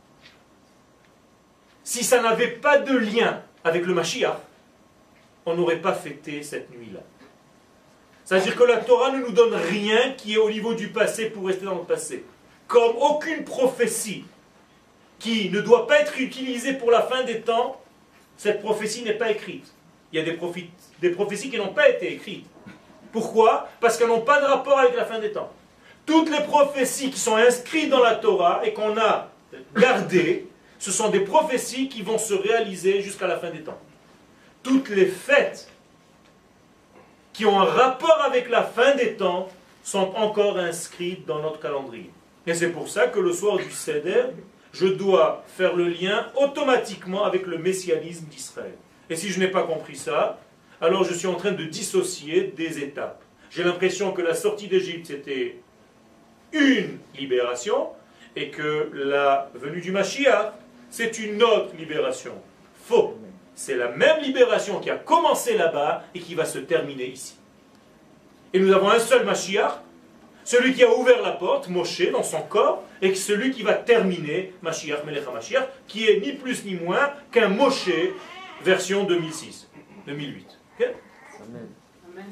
si ça n'avait pas de lien avec le Mashiach, on n'aurait pas fêté cette nuit-là. C'est-à-dire que la Torah ne nous donne rien qui est au niveau du passé pour rester dans le passé. Comme aucune prophétie qui ne doit pas être utilisée pour la fin des temps, cette prophétie n'est pas écrite. Il y a des prophéties qui n'ont pas été écrites. Pourquoi? Parce qu'elles n'ont pas de rapport avec la fin des temps. Toutes les prophéties qui sont inscrites dans la Torah et qu'on a gardées, ce sont des prophéties qui vont se réaliser jusqu'à la fin des temps. Toutes les fêtes qui ont un rapport avec la fin des temps sont encore inscrites dans notre calendrier. Et c'est pour ça que le soir du Seder, je dois faire le lien automatiquement avec le messianisme d'Israël. Et si je n'ai pas compris ça, alors je suis en train de dissocier des étapes. J'ai l'impression que la sortie d'Égypte, c'était une libération, et que la venue du Mashiach, c'est une autre libération. Faux. C'est la même libération qui a commencé là-bas et qui va se terminer ici. Et nous avons un seul Mashiach, celui qui a ouvert la porte, Moshe, dans son corps, et celui qui va terminer, Mashiach, Melech HaMashiach, qui est ni plus ni moins qu'un Moshe version 2006, 2008. Okay? Amen. Amen.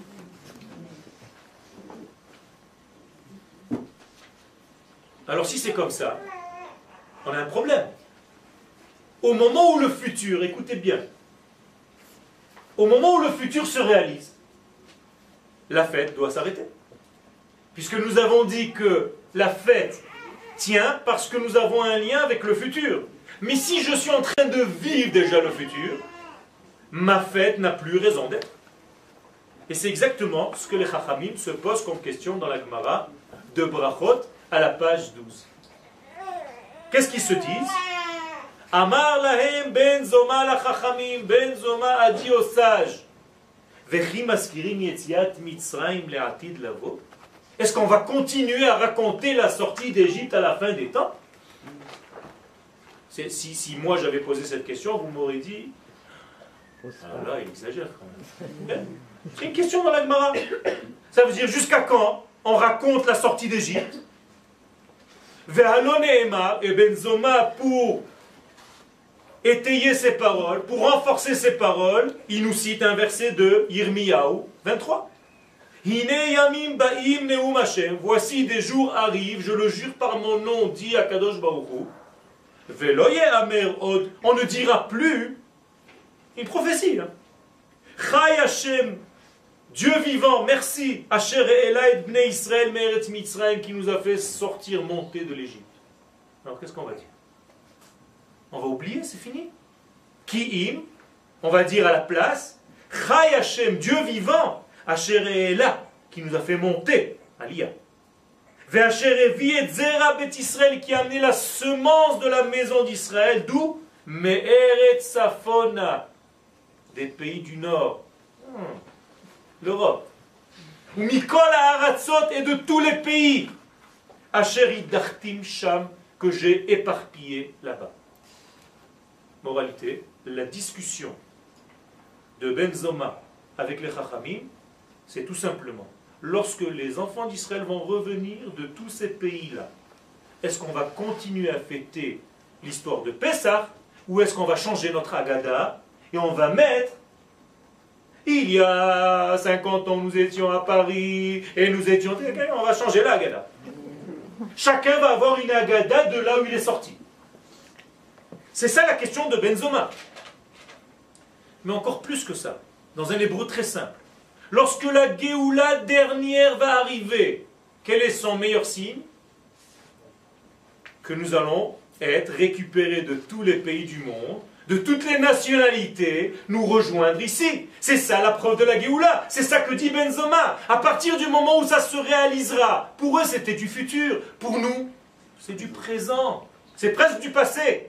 Alors si c'est comme ça, on a un problème. Au moment où le futur, écoutez bien, au moment où le futur se réalise, la fête doit s'arrêter. Puisque nous avons dit que la fête tient parce que nous avons un lien avec le futur. Mais si je suis en train de vivre déjà le futur, ma fête n'a plus raison d'être. Et c'est exactement ce que les Chachamim se posent comme question dans la Gemara de Brachot à la page 12. Qu'est-ce qu'ils se disent? Amar lahem ben zoma la Chachamim, ben zoma a dit aux sages, Vechi maskirim yetziat mitzrayim le'atid lavo. Est-ce qu'on va continuer à raconter la sortie d'Égypte à la fin des temps? Si moi j'avais posé cette question, vous m'aurez dit, ah là, il exagère quand même. C'est une question dans la Gemara. Ça veut dire jusqu'à quand on raconte la sortie d'Égypte? Ve'halon ne'emar, et Benzoma, pour étayer ses paroles, pour renforcer ses paroles, il nous cite un verset de Yirmiyahu 23. Hine yamim ba'im neum Hashem. Voici des jours arrivent, je le jure par mon nom, dit Akadosh Baruch Hu. Ve'lo ye'amer od. On ne dira plus une prophétie. Chai Hashem, Dieu vivant, merci. Asher e'ela et bnei Israël me'eretz Mitzrayim, qui nous a fait sortir, monter de l'Égypte. Alors qu'est-ce qu'on va dire? On va oublier, c'est fini. Ki'im, on va dire à la place, Chai Hashem, Dieu vivant, Asher e'ela, qui nous a fait monter, Aliyah. Ve'asher evi et zera bet Israël, qui a amené la semence de la maison d'Israël, d'où? Me'eretz Safona, des pays du Nord. L'Europe. Mikol ha'aratzot, et de tous les pays. Asher idachtim sham, que j'ai éparpillé là-bas. Moralité, la discussion de Benzoma avec les Chachamim, c'est tout simplement, lorsque les enfants d'Israël vont revenir de tous ces pays-là, est-ce qu'on va continuer à fêter l'histoire de Pessah, ou est-ce qu'on va changer notre Agada, et on va mettre, il y a 50 ans nous étions à Paris, et nous étions, on va changer l'Agada. Chacun va avoir une Agada de là où il est sorti. C'est ça la question de Benzoma. Mais encore plus que ça, dans un hébreu très simple. Lorsque la Géoula dernière va arriver, quel est son meilleur signe? Que nous allons être récupérés de tous les pays du monde, de toutes les nationalités, nous rejoindre ici. C'est ça la preuve de la Géoula. C'est ça que dit Benzoma. À partir du moment où ça se réalisera, pour eux c'était du futur, pour nous c'est du présent. C'est presque du passé.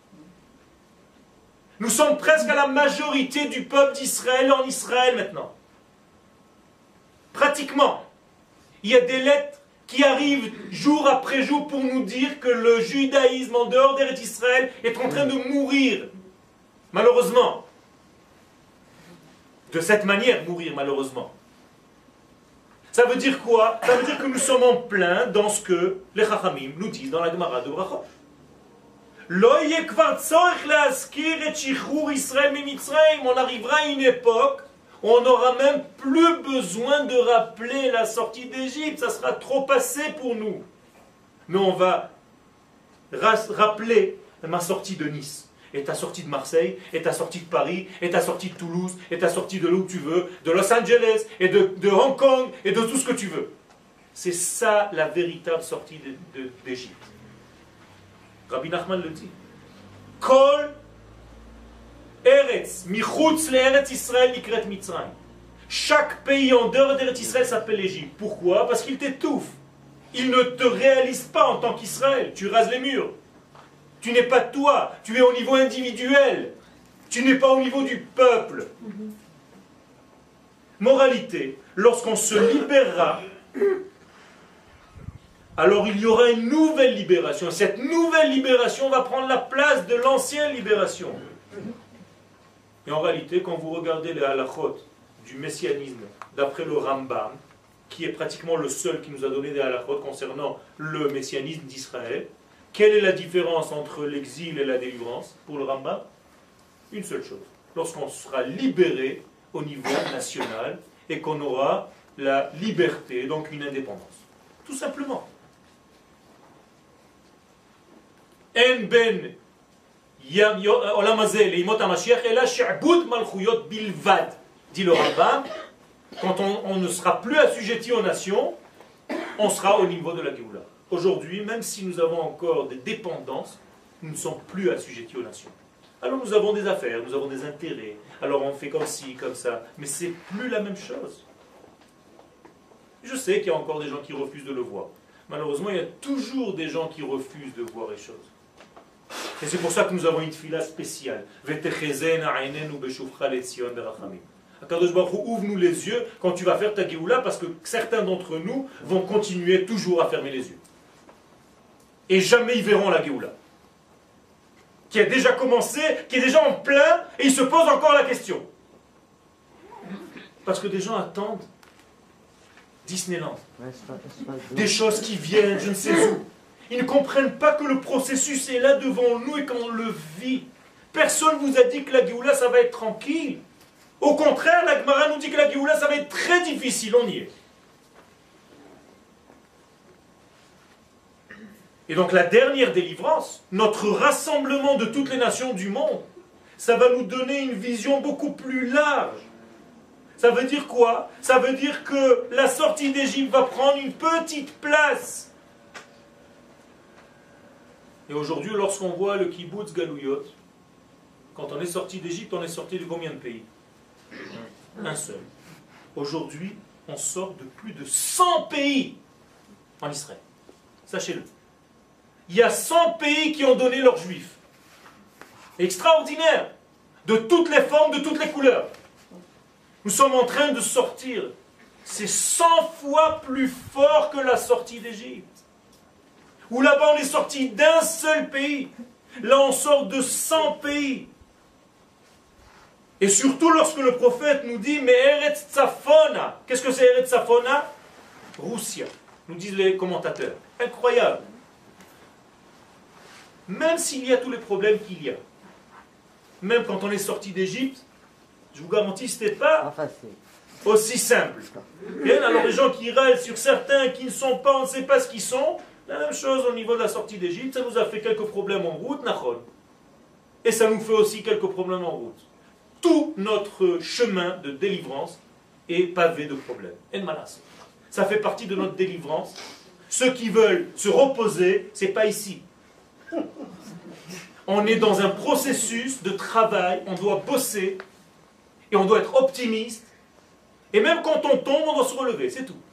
Nous sommes presque à la majorité du peuple d'Israël en Israël maintenant. Pratiquement. Il y a des lettres qui arrivent jour après jour pour nous dire que le judaïsme en dehors d'Eretz Israël est en train de mourir. Malheureusement. De cette manière, mourir malheureusement. Ça veut dire quoi? Ça veut dire que nous sommes en plein dans ce que les Chachamim nous disent dans la Gemara de Brachot. On arrivera à une époque où on n'aura même plus besoin de rappeler la sortie d'Égypte. Ça sera trop passé pour nous. Mais on va rappeler ma sortie de Nice, et ta sortie de Marseille, et ta sortie de Paris, et ta sortie de Toulouse, et ta sortie de là où tu veux, de Los Angeles, et de Hong Kong, et de tout ce que tu veux. C'est ça la véritable sortie d'Égypte. Rabbi Nachman le dit. Kol Eretz, Michutz l'Eretz Israël Nikret Mitzrayim. Chaque pays en dehors d'Eretz Israël s'appelle l'Égypte. Pourquoi? Parce qu'il t'étouffe. Il ne te réalise pas en tant qu'Israël. Tu rases les murs. Tu n'es pas toi. Tu es au niveau individuel. Tu n'es pas au niveau du peuple. Moralité, lorsqu'on se libérera, alors il y aura une nouvelle libération. Cette nouvelle libération va prendre la place de l'ancienne libération. Et en réalité, quand vous regardez les halachot du messianisme d'après le Rambam, qui est pratiquement le seul qui nous a donné des halachot concernant le messianisme d'Israël, quelle est la différence entre l'exil et la délivrance pour le Rambam? Une seule chose. Lorsqu'on sera libéré au niveau national et qu'on aura la liberté, donc une indépendance. Tout simplement. En ben olam hazeh leimot hamashiach ela she'bud malchuyot bilvad, dit le Rambam. Quand on ne sera plus assujetti aux nations, on sera au niveau de la Géoula. Aujourd'hui, même si nous avons encore des dépendances, nous ne sommes plus assujettis aux nations. Alors nous avons des affaires, nous avons des intérêts, alors on fait comme ci, comme ça, mais c'est plus la même chose. Je sais qu'il y a encore des gens qui refusent de le voir. Malheureusement, il y a toujours des gens qui refusent de voir les choses. Et c'est pour ça que nous avons une tefila spéciale. Akadosh Baruch Hu, ouvre-nous les yeux quand tu vas faire ta Géoula, parce que certains d'entre nous vont continuer toujours à fermer les yeux. Et jamais ils verront la Géoula. Qui a déjà commencé, qui est déjà en plein, et ils se posent encore la question. Parce que des gens attendent Disneyland. Des choses qui viennent, je ne sais où. Ils ne comprennent pas que le processus est là devant nous et qu'on le vit. Personne ne vous a dit que la Géoula, ça va être tranquille. Au contraire, la Gemara nous dit que la Géoula, ça va être très difficile, on y est. Et donc la dernière délivrance, notre rassemblement de toutes les nations du monde, ça va nous donner une vision beaucoup plus large. Ça veut dire quoi? Ça veut dire que la sortie d'Égypte va prendre une petite place. Et aujourd'hui, lorsqu'on voit le kibbutz Galouyot, quand on est sorti d'Égypte, on est sorti de combien de pays? Un seul. Aujourd'hui, on sort de plus de 100 pays en Israël. Sachez-le. Il y a 100 pays qui ont donné leurs juifs. Extraordinaire. De toutes les formes, de toutes les couleurs. Nous sommes en train de sortir. C'est 100 fois plus fort que la sortie d'Égypte. Où là-bas on est sorti d'un seul pays. Là on sort de 100 pays. Et surtout lorsque le prophète nous dit, mais Eretz Tzafona. Qu'est-ce que c'est Eretz Tzafona? Roussia, nous disent les commentateurs. Incroyable. Même s'il y a tous les problèmes qu'il y a, même quand on est sorti d'Égypte, je vous garantis, ce n'était pas aussi simple. Bien, alors les gens qui râlent sur certains qui ne sont pas, on ne sait pas ce qu'ils sont, la même chose au niveau de la sortie d'Égypte, ça nous a fait quelques problèmes en route, Nachon. Et ça nous fait aussi quelques problèmes en route. Tout notre chemin de délivrance est pavé de problèmes. Ça fait partie de notre délivrance. Ceux qui veulent se reposer, ce n'est pas ici. On est dans un processus de travail, on doit bosser, et on doit être optimiste, et même quand on tombe, on doit se relever, c'est tout.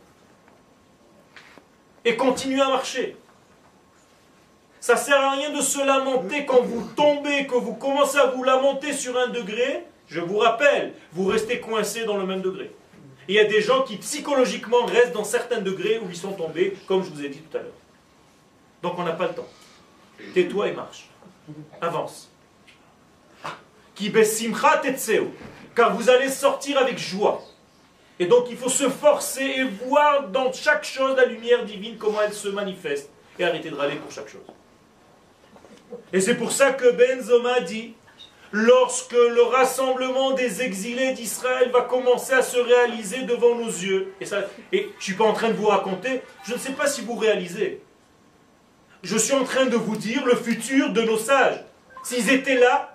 Et continuer à marcher. Ça ne sert à rien de se lamenter quand vous tombez, que vous commencez à vous lamenter sur un degré. Je vous rappelle, vous restez coincé dans le même degré. Et il y a des gens qui psychologiquement restent dans certains degrés où ils sont tombés, comme je vous ai dit tout à l'heure. Donc on n'a pas le temps. Tais-toi et marche. Avance. Ki besimcha tetseu, car vous allez sortir avec joie. Et donc il faut se forcer et voir dans chaque chose la lumière divine, comment elle se manifeste. Et arrêter de râler pour chaque chose. Et c'est pour ça que Ben Zoma dit, lorsque le rassemblement des exilés d'Israël va commencer à se réaliser devant nos yeux, et je ne suis pas en train de vous raconter, je ne sais pas si vous réalisez, je suis en train de vous dire le futur de nos sages. S'ils étaient là,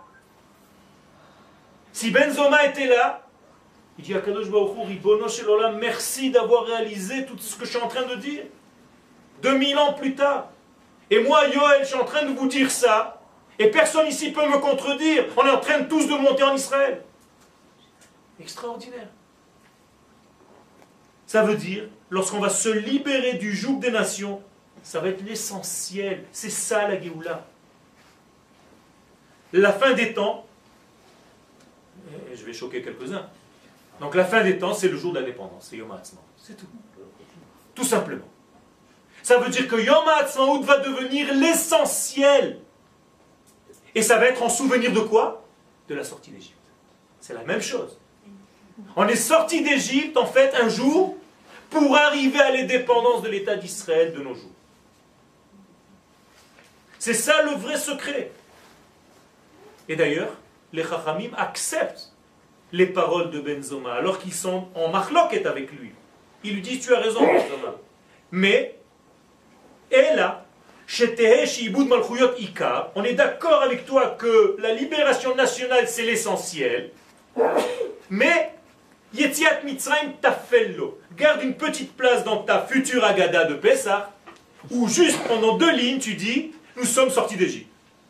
si Ben Zoma était là, il dit à Kadosh Baruch Hu, Ribono Shel Olam, merci d'avoir réalisé tout ce que je suis en train de dire. 2000 ans plus tard. Et moi, Yoel, je suis en train de vous dire ça, Et personne ici peut me contredire. On est en train tous de monter en Israël. Extraordinaire. Ça veut dire, lorsqu'on va se libérer du joug des nations, ça va être l'essentiel. C'est ça la Géoula. La fin des temps, et je vais choquer quelques-uns, donc la fin des temps, c'est le jour de l'indépendance, c'est Yom HaAtzmaut. C'est tout. Tout simplement. Ça veut dire que Yom HaAtzmaut va devenir l'essentiel. Et ça va être en souvenir de quoi? De la sortie d'Égypte. C'est la même chose. On est sorti d'Égypte, en fait, un jour, pour arriver à l'indépendance de l'État d'Israël de nos jours. C'est ça le vrai secret. Et d'ailleurs, les Chachamim acceptent les paroles de Ben Zoma, alors qu'ils sont en marloquette avec lui. Ils lui disent, tu as raison, Ben Zoma. Mais, et là, on est d'accord avec toi que la libération nationale c'est l'essentiel, mais Yetziat Mitzrayim tafello, garde une petite place dans ta future Agada de Pessah, où juste pendant 2 lignes tu dis, nous sommes sortis d'Égypte.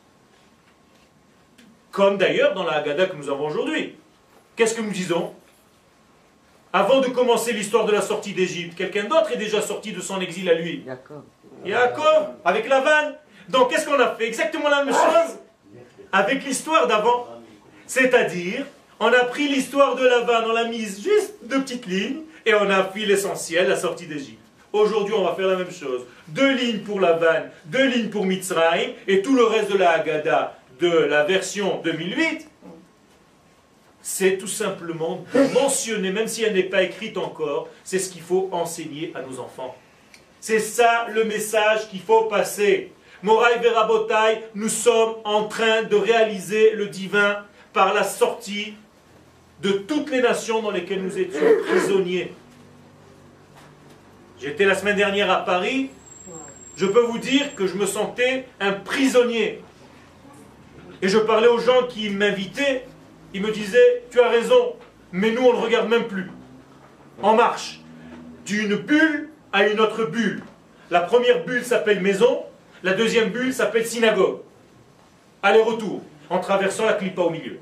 Comme d'ailleurs dans la Agada que nous avons aujourd'hui. Qu'est-ce que nous disons? Avant de commencer l'histoire de la sortie d'Égypte, quelqu'un d'autre est déjà sorti de son exil à lui. Yaakov, avec Lavan. Donc qu'est-ce qu'on a fait? Exactement la même chose avec l'histoire d'avant. C'est-à-dire, on a pris l'histoire de Lavan, on l'a mise juste 2 petites lignes, et on a pris l'essentiel, la sortie d'Égypte. Aujourd'hui, on va faire la même chose. 2 lignes pour Lavan, 2 lignes pour Mitzrayim, et tout le reste de la Haggadah de la version 2008, c'est tout simplement de mentionner, même si elle n'est pas écrite encore, c'est ce qu'il faut enseigner à nos enfants. C'est ça le message qu'il faut passer. Moraï Verabotai, nous sommes en train de réaliser le divin par la sortie de toutes les nations dans lesquelles nous étions prisonniers. J'étais la semaine dernière à Paris, je peux vous dire que je me sentais un prisonnier. Et je parlais aux gens qui m'invitaient, ils me disaient, tu as raison, mais nous on ne regarde même plus. En marche, d'une bulle à une autre bulle. La première bulle s'appelle maison, la deuxième bulle s'appelle synagogue. Aller-retour, en traversant la clipa au milieu.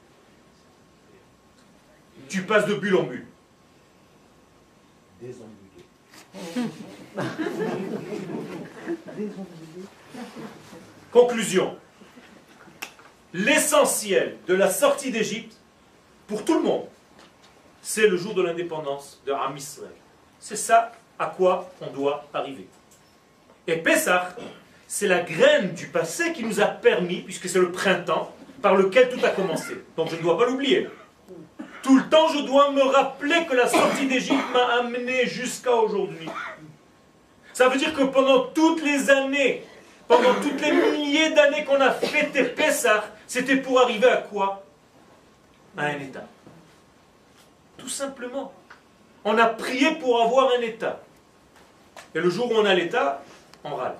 Tu passes de bulle en bulle. Conclusion. L'essentiel de la sortie d'Égypte, pour tout le monde, c'est le jour de l'indépendance de Am Israël. C'est ça à quoi on doit arriver. Et Pessah, c'est la graine du passé qui nous a permis, puisque c'est le printemps, par lequel tout a commencé. Donc je ne dois pas l'oublier. Tout le temps, je dois me rappeler que la sortie d'Égypte m'a amené jusqu'à aujourd'hui. Ça veut dire que pendant toutes les années, pendant toutes les milliers d'années qu'on a fêté Pessah, c'était pour arriver à quoi? À un état. Tout simplement. On a prié pour avoir un état. Et le jour où on a l'état, on râle.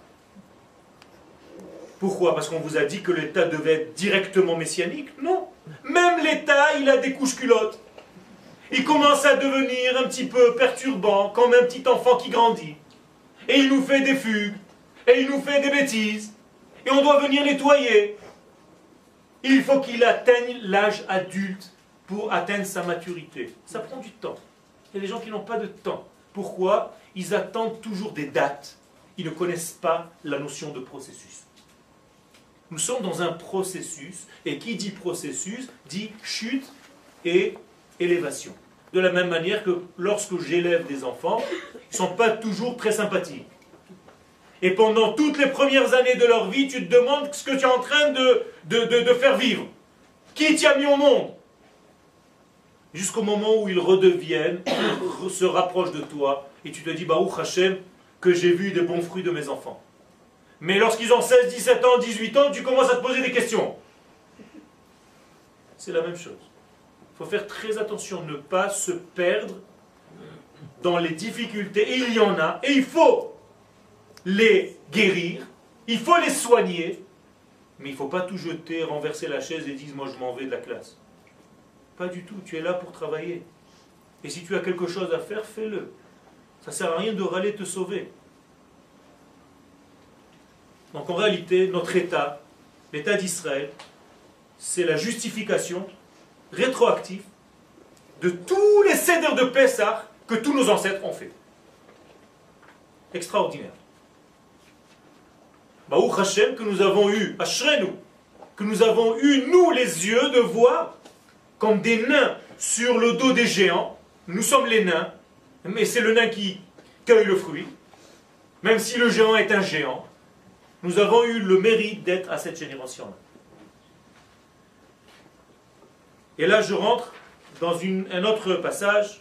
Pourquoi? Parce qu'on vous a dit que l'état devait être directement messianique? Non. Même l'état, il a des couches culottes. Il commence à devenir un petit peu perturbant, comme un petit enfant qui grandit. Et il nous fait des fugues. Et il nous fait des bêtises. Et on doit venir nettoyer. Il faut qu'il atteigne l'âge adulte pour atteindre sa maturité. Ça prend du temps. Il y a des gens qui n'ont pas de temps. Pourquoi? Ils attendent toujours des dates. Ils ne connaissent pas la notion de processus. Nous sommes dans un processus, et qui dit processus, dit chute et élévation. De la même manière que lorsque j'élève des enfants, ils ne sont pas toujours très sympathiques. Et pendant toutes les premières années de leur vie, tu te demandes ce que tu es en train de faire vivre. Qui t'y a mis au monde? Jusqu'au moment où ils redeviennent, se rapprochent de toi, et tu te dis, Baruch Hashem, que j'ai vu des bons fruits de mes enfants. Mais lorsqu'ils ont 16, 17 ans, 18 ans, tu commences à te poser des questions. C'est la même chose. Il faut faire très attention, ne pas se perdre dans les difficultés, et il y en a, et il faut les guérir, il faut les soigner, mais il ne faut pas tout jeter, renverser la chaise et dire, moi je m'en vais de la classe. Pas du tout, tu es là pour travailler. Et si tu as quelque chose à faire, fais-le. Ça ne sert à rien de râler te sauver. Donc en réalité, notre état, l'État d'Israël, c'est la justification rétroactive de tous les céders de Pessah que tous nos ancêtres ont fait. Extraordinaire. Baruch Hashem, que nous avons eu, Ashrenu, que nous avons eu, nous, les yeux, de voir comme des nains sur le dos des géants. Nous sommes les nains, mais c'est le nain qui cueille le fruit. Même si le géant est un géant, nous avons eu le mérite d'être à cette génération-là. Et là, je rentre dans un autre passage.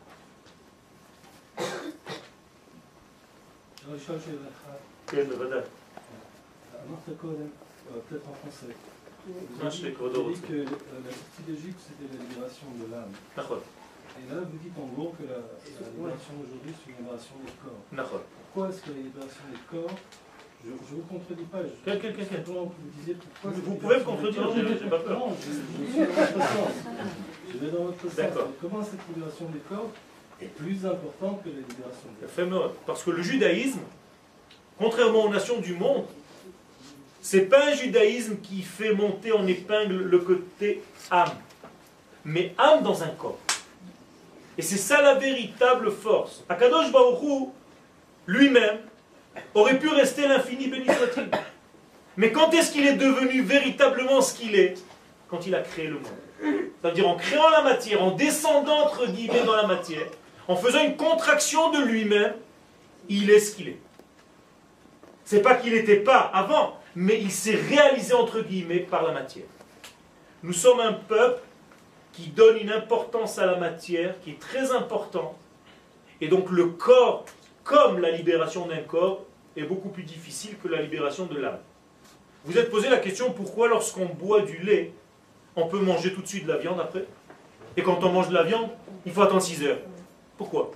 Peut-être en français. Vous avez dit que la sortie d'Égypte, c'était la libération de l'âme. Et là, vous dites en gros que la libération d'aujourd'hui, c'est une libération des corps. Pourquoi est-ce que la libération des corps, je ne vous contredis pas, simplement vous disiez pourquoi... Vous pouvez me contredire, je n'ai pas peur. Non, je suis dans votre sens. Je vais dans votre sens. Comment cette libération des corps est plus importante que la libération des corps? Parce que le judaïsme, contrairement aux nations du monde, c'est pas un judaïsme qui fait monter en épingle le côté âme, mais âme dans un corps. Et c'est ça la véritable force. Akadosh Baruch Hu, lui-même, aurait pu rester l'infini béni soit-il. Mais quand est-ce qu'il est devenu véritablement ce qu'il est? Quand il a créé le monde. C'est-à-dire en créant la matière, en descendant entre guillemets dans la matière, en faisant une contraction de lui-même, il est ce qu'il est. C'est pas qu'il n'était pas avant, mais il s'est réalisé entre guillemets par la matière. Nous sommes un peuple qui donne une importance à la matière qui est très importante. Et donc le corps, comme la libération d'un corps, est beaucoup plus difficile que la libération de l'âme. Vous êtes posé la question pourquoi lorsqu'on boit du lait, on peut manger tout de suite de la viande après? Et quand on mange de la viande, il faut attendre 6 heures. Pourquoi?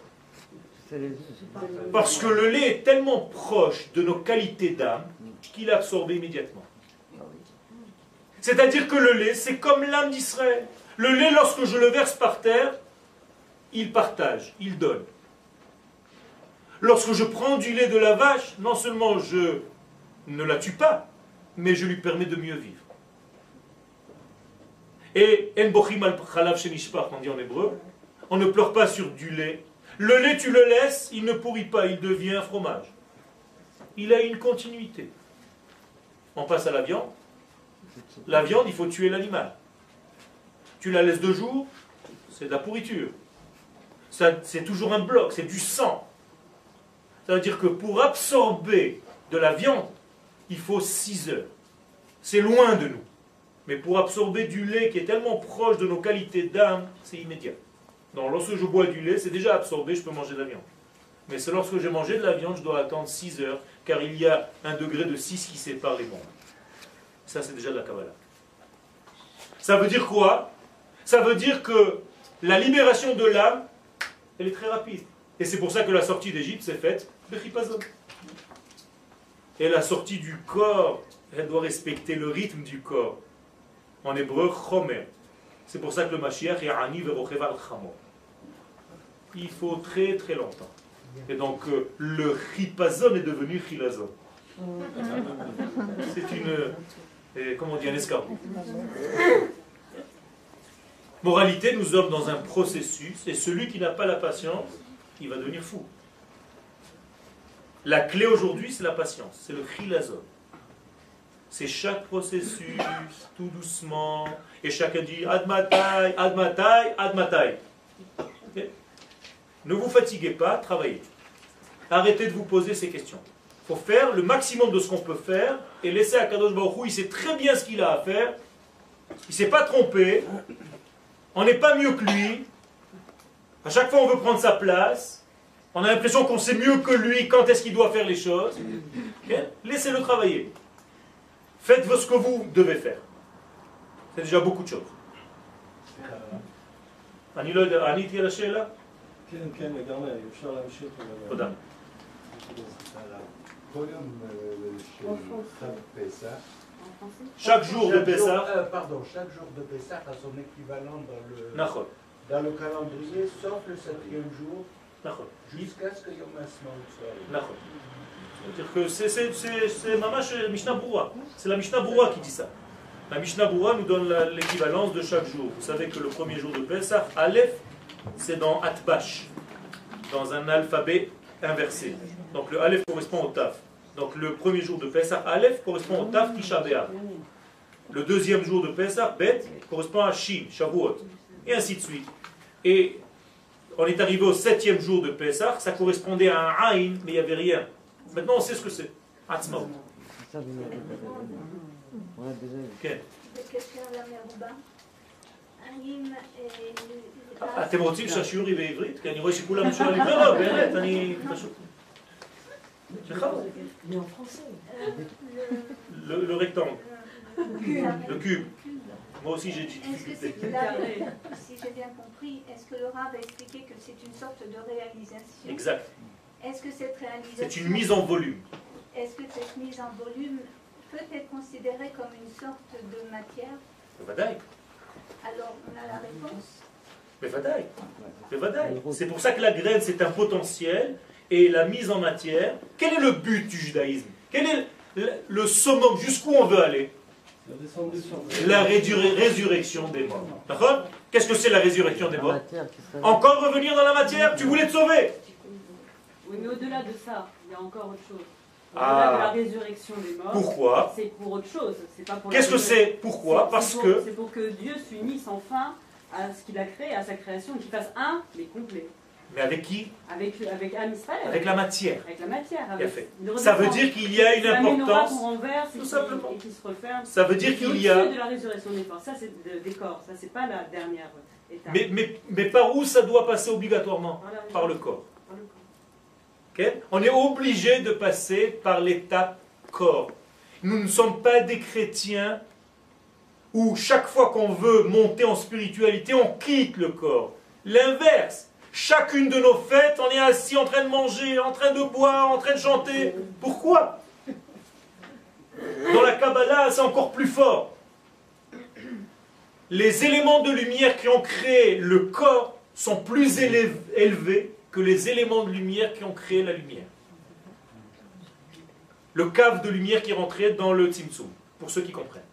Parce que le lait est tellement proche de nos qualités d'âme qu'il est absorbé immédiatement. C'est-à-dire que le lait, c'est comme l'âme d'Israël. Le lait, lorsque je le verse par terre, il partage, il donne. Lorsque je prends du lait de la vache, non seulement je ne la tue pas, mais je lui permets de mieux vivre. Et en bochim al chalav shenishpach, on dit en hébreu, on ne pleure pas sur du lait. Le lait, tu le laisses, il ne pourrit pas, il devient un fromage. Il a une continuité. On passe à la viande. La viande, il faut tuer l'animal. Tu la laisses 2 jours, c'est de la pourriture. C'est toujours un bloc, c'est du sang. Ça veut dire que pour absorber de la viande, il faut 6 heures. C'est loin de nous. Mais pour absorber du lait qui est tellement proche de nos qualités d'âme, c'est immédiat. Donc lorsque je bois du lait, c'est déjà absorbé, je peux manger de la viande. Mais c'est lorsque j'ai mangé de la viande, je dois attendre 6 heures, car il y a un degré de 6 qui sépare les mondes. Ça, c'est déjà de la Kabbalah. Ça veut dire quoi? Ça veut dire que la libération de l'âme, elle est très rapide. Et c'est pour ça que la sortie d'Égypte s'est faite bechipazon. Et la sortie du corps, elle doit respecter le rythme du corps. En hébreu, chomer. C'est pour ça que le Mashiach est ani verocheva al-chamor. Il faut très très longtemps. Et donc le chipazon est devenu chilazon. C'est comment on dit, un escargot. Moralité, nous sommes dans un processus, et celui qui n'a pas la patience, il va devenir fou. La clé aujourd'hui, c'est la patience, c'est le chilazon. C'est chaque processus, tout doucement, et chacun dit admatai, admatai, admatai. Okay? Ne vous fatiguez pas, travaillez. Arrêtez de vous poser ces questions. Il faut faire le maximum de ce qu'on peut faire et laisser Akadosh Baruch Hu, il sait très bien ce qu'il a à faire. Il ne s'est pas trompé. On n'est pas mieux que lui. À chaque fois, on veut prendre sa place. On a l'impression qu'on sait mieux que lui quand est-ce qu'il doit faire les choses. Okay? Laissez-le travailler. Faites ce que vous devez faire. C'est déjà beaucoup de choses. עניתי על השאלה? כן, לגמרי, אפשר להמשיך. תודה. Chaque jour de Pessah. Pardon, chaque jour de Pessah a son équivalent dans le calendrier, sauf le 7e jour Jusqu'à ce que Yom Ha'atzmaut soit. C'est-à-dire que c'est Mamash Mishnah Boura. C'est la Mishnah Boura qui dit ça. La Mishnah Boura nous donne l'équivalence de chaque jour. Vous savez que le premier jour de Pessah, Aleph, c'est dans Atbash, dans un alphabet inversé. Donc le Aleph correspond au Taf. Donc le premier jour de Pessah, Aleph, correspond au Taf Tisha B'Av. Le deuxième jour de Pessah, Bet, correspond à Shin, Shavuot. Et ainsi de suite. Et on est arrivé au 7e jour de Pessah, ça correspondait à un Aïn, mais il n'y avait rien. Maintenant on sait ce que c'est. Atzmaut. כן. אתם רוצים שהשיעור יהיה בעברית? כי אני רואה שכולם שואלים, לא, באמת, אני פשוט... Le rectangle. Le cube. Moi aussi j'ai dit. Si j'ai bien compris, est-ce que le Rav a expliqué que c'est une sorte de réalisation? Exact. Est-ce que cette réalisation... C'est une mise en volume. Est-ce que cette mise en volume peut être considérée comme une sorte de matière? Alors on a la réponse. C'est pour ça que la graine c'est un potentiel et la mise en matière. Quel est le but du judaïsme? Quel est le summum? Jusqu'où on veut aller? La résurrection des morts. D'accord? Qu'est-ce que c'est la résurrection des morts? Encore revenir dans la matière? Tu voulais te sauver? Oui, mais au-delà de ça, il y a encore autre chose. Au-delà de la résurrection des morts. Pourquoi? C'est pour autre chose. Qu'est-ce que c'est? Pourquoi? Parce que... C'est pour que Dieu s'unisse enfin à ce qu'il a créé, à sa création, qu'il fasse un, mais complet. Mais avec qui? Avec Am Israël. Avec la matière. Avec la matière. Ça veut dire qu'il y a une importance. Tout simplement. Et qui se referme. Ça veut dire qu'il y a. De la résurrection des corps. Ça, c'est des corps. Ça, c'est pas la dernière étape. Mais par où ça doit passer obligatoirement? Par le corps. Okay? On est obligé de passer par l'étape corps. Nous ne sommes pas des chrétiens où chaque fois qu'on veut monter en spiritualité, on quitte le corps. L'inverse. Chacune de nos fêtes, on est assis en train de manger, en train de boire, en train de chanter. Pourquoi? Dans la Kabbalah, c'est encore plus fort. Les éléments de lumière qui ont créé le corps sont plus élevés que les éléments de lumière qui ont créé la lumière. Le cave de lumière qui est rentré dans le Tzimtzum, pour ceux qui comprennent.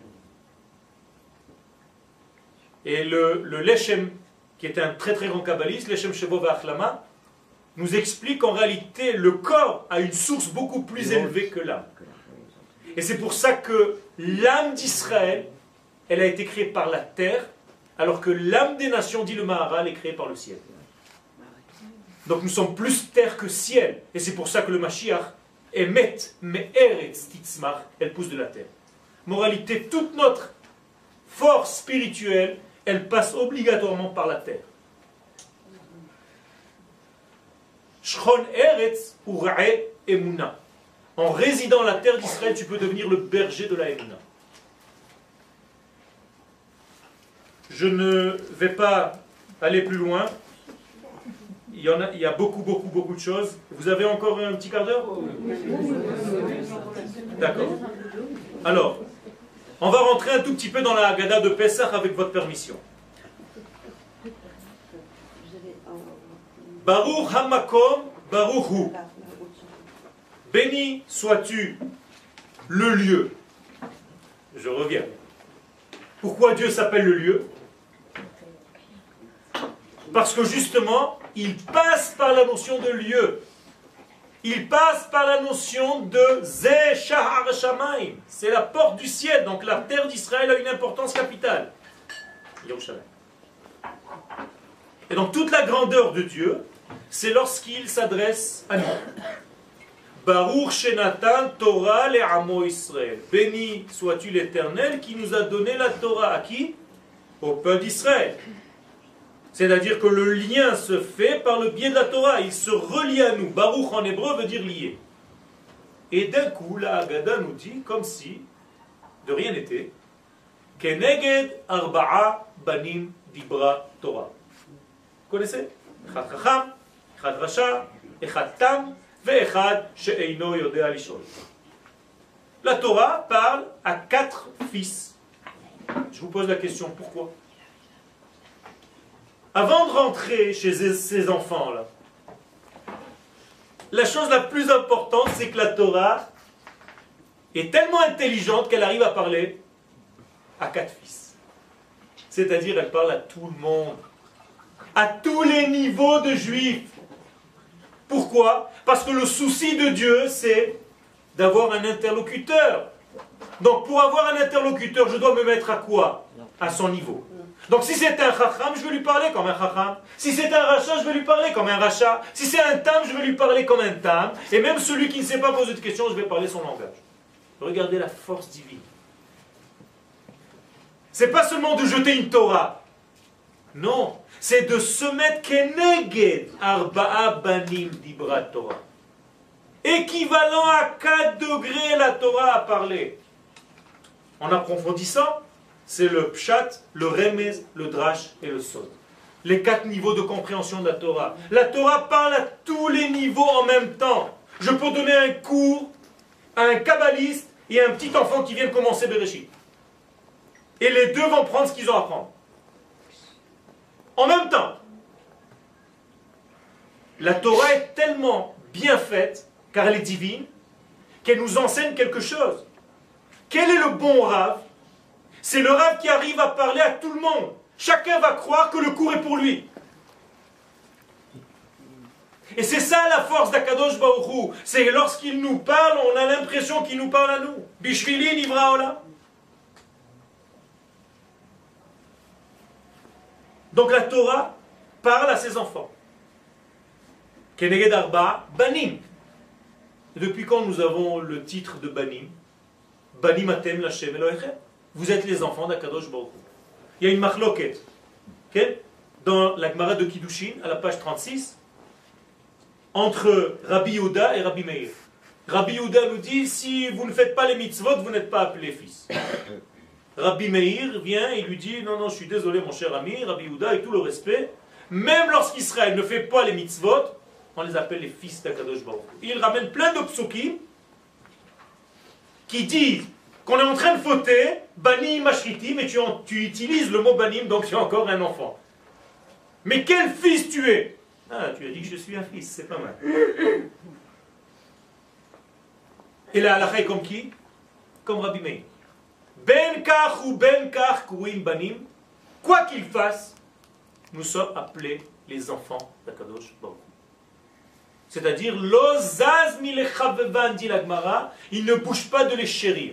Et le Leshem, qui est un très très grand kabbaliste, Leshem Shebo V'Achlama, nous explique qu'en réalité, le corps a une source beaucoup plus élevée que l'âme. Et c'est pour ça que l'âme d'Israël, elle a été créée par la terre, alors que l'âme des nations, dit le Maharal, est créée par le ciel. Donc nous sommes plus terre que ciel. Et c'est pour ça que le Mashiach est met, mais Eretz Titzmar, elle pousse de la terre. Moralité, toute notre force spirituelle, elle passe obligatoirement par la terre. Shchon Eretz Urae Emuna. En résidant la terre d'Israël, tu peux devenir le berger de la Emuna. Je ne vais pas aller plus loin. Il y a beaucoup de choses. Vous avez encore un petit quart d'heure? D'accord. Alors, on va rentrer un tout petit peu dans la Haggadah de Pessah avec votre permission. Baruch Hamakom, Baruch Hu. Béni sois-tu le lieu. Je reviens. Pourquoi Dieu s'appelle le lieu? Parce que justement, il passe par la notion de lieu. Il passe par la notion de Zeh Shahar Shamayim. C'est la porte du ciel. Donc la terre d'Israël a une importance capitale. Yerushalayim. Et donc toute la grandeur de Dieu, c'est lorsqu'il s'adresse à nous. Baruch Shenatan Torah le'amo Israël. Béni sois-tu l'Éternel qui nous a donné la Torah. À qui? Au peuple d'Israël. C'est-à-dire que le lien se fait par le biais de la Torah. Il se relie à nous. Baruch en hébreu veut dire lié. Et d'un coup, la Haggadah nous dit, comme si de rien n'était, Keneged arba'a banim dibra Torah. Vous connaissez? Echad chacham, echad rasha, echad tam, ve'echad she'eino yodea lishol. La Torah parle à 4 fils. Je vous pose la question, pourquoi? Avant de rentrer chez ces enfants-là, la chose la plus importante, c'est que la Torah est tellement intelligente qu'elle arrive à parler à 4 fils. C'est-à-dire, elle parle à tout le monde, à tous les niveaux de juifs. Pourquoi? Parce que le souci de Dieu, c'est d'avoir un interlocuteur. Donc, pour avoir un interlocuteur, je dois me mettre à quoi? À son niveau. Donc, si c'est un chacham, je vais lui parler comme un chacham. Si c'est un rachat, je vais lui parler comme un rachat. Si c'est un tam, je vais lui parler comme un tam. Et même celui qui ne sait pas poser de questions, je vais parler son langage. Regardez la force divine. C'est pas seulement de jeter une Torah. Non, c'est de se mettre keneged arba'a banim dibra Torah. Équivalent à 4 degrés la Torah a parlé. En approfondissant, c'est le pshat, le remez, le drash et le sod. Les 4 niveaux de compréhension de la Torah. La Torah parle à tous les niveaux en même temps. Je peux donner un cours à un kabbaliste et à un petit enfant qui vient de commencer Bereshit. Et les deux vont prendre ce qu'ils ont à prendre. En même temps. La Torah est tellement bien faite, car elle est divine, qu'elle nous enseigne quelque chose. Quel est le bon Rav? C'est le Rav qui arrive à parler à tout le monde. Chacun va croire que le cours est pour lui. Et c'est ça la force d'Akadosh Baruch Hu. C'est lorsqu'il nous parle, on a l'impression qu'il nous parle à nous. Bishvili nivra olam. Donc la Torah parle à ses enfants. Keneged arba banim. Et depuis quand nous avons le titre de banim? Banim atem l'Hashem Elohechem. Vous êtes les enfants d'Akadosh Baruch Hu. Il y a une machloket. Okay? Dans la Gemara de Kiddushin, à la page 36, entre Rabbi Yehuda et Rabbi Meir. Rabbi Yehuda nous dit, si vous ne faites pas les mitzvot, vous n'êtes pas appelés fils. Rabbi Meir vient et lui dit, non, je suis désolé mon cher ami, Rabbi Yehuda, avec tout le respect, même lorsqu'Israël ne fait pas les mitzvot, on les appelle les fils d'Akadosh Baruch Hu. Il ramène plein de psukim qui disent qu'on est en train de fauter, banim mashritim, et tu utilises le mot banim, donc tu es encore un enfant. Mais quel fils tu es? Ah, tu as dit que je suis un fils, c'est pas mal. Et la halakha est comme qui? Comme Rabbi Meir. Ben kach ou ben kach kouim banim, quoi qu'il fasse, nous sommes appelés les enfants d'Akadosh Baruch Hu. C'est-à-dire, l'ozaz milechavevan, dit la Gemara, il ne bouge pas de les chérir.